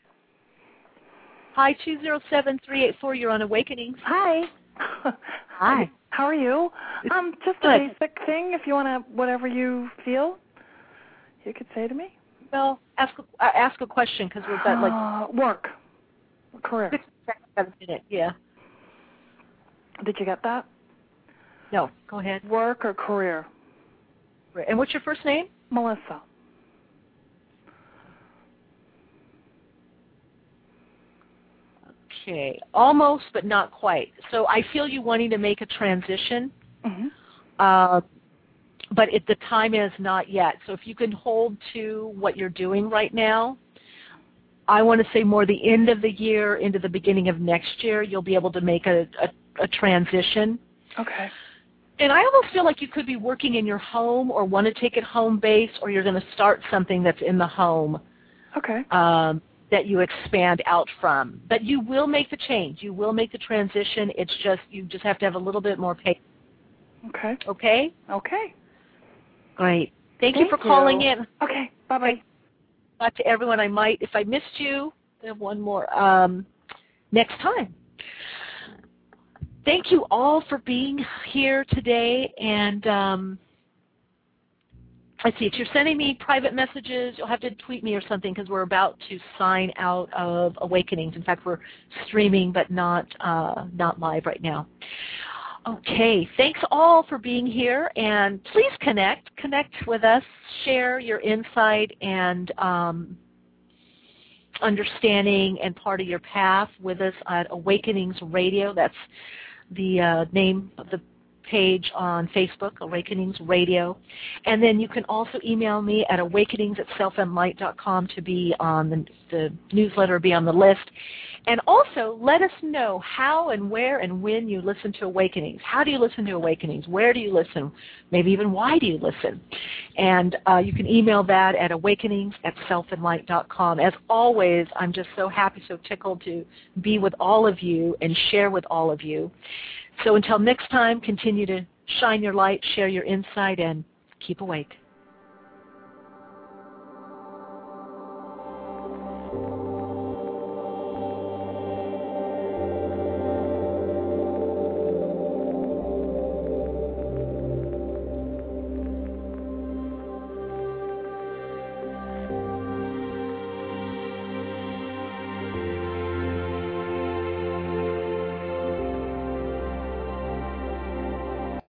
Hi, two zero seven, three eight four. You're on Awakenings. Hi. Hi. How are you? Um, just a Good. basic thing. If you want to, whatever you feel, you could say to me. Well, ask a, uh, ask a question because we've got like uh, work, career. Seven minutes. Yeah. Did you get that? No. Go ahead. Work or career? And what's your first name? Melissa. Okay, almost, but not quite. So I feel you wanting to make a transition, mm-hmm. uh, but it, the time is not yet. So if you can hold to what you're doing right now, I want to say more the end of the year into the beginning of next year, you'll be able to make a, a, a transition. Okay. And I almost feel like you could be working in your home or want to take it home base, or you're going to start something that's in the home. Okay. Um, that you expand out from. But you will make the change. You will make the transition. It's just, you just have to have a little bit more patience. Okay. Okay? Okay. Great. Thank, Thank you for you. calling in. Okay. Bye-bye. Bye to everyone. I might, if I missed you, I have one more um, next time. Thank you all for being here today. And um, let's see, if you're sending me private messages, you'll have to tweet me or something because we're about to sign out of Awakenings. In fact, we're streaming but not uh, not live right now. Okay, thanks all for being here, and please connect. Connect with us. Share your insight and um, understanding and part of your path with us at Awakenings Radio. That's the uh, name of the page on Facebook, Awakenings Radio. And then you can also email me at awakenings at self and light dot com to be on the, the newsletter, be on the list. And also let us know how and where and when you listen to Awakenings. How do you listen to Awakenings? Where do you listen? Maybe even why do you listen? And uh, you can email that at awakenings at self and light dot com. As always, I'm just so happy, so tickled to be with all of you and share with all of you. So until next time, continue to shine your light, share your insight, and keep awake.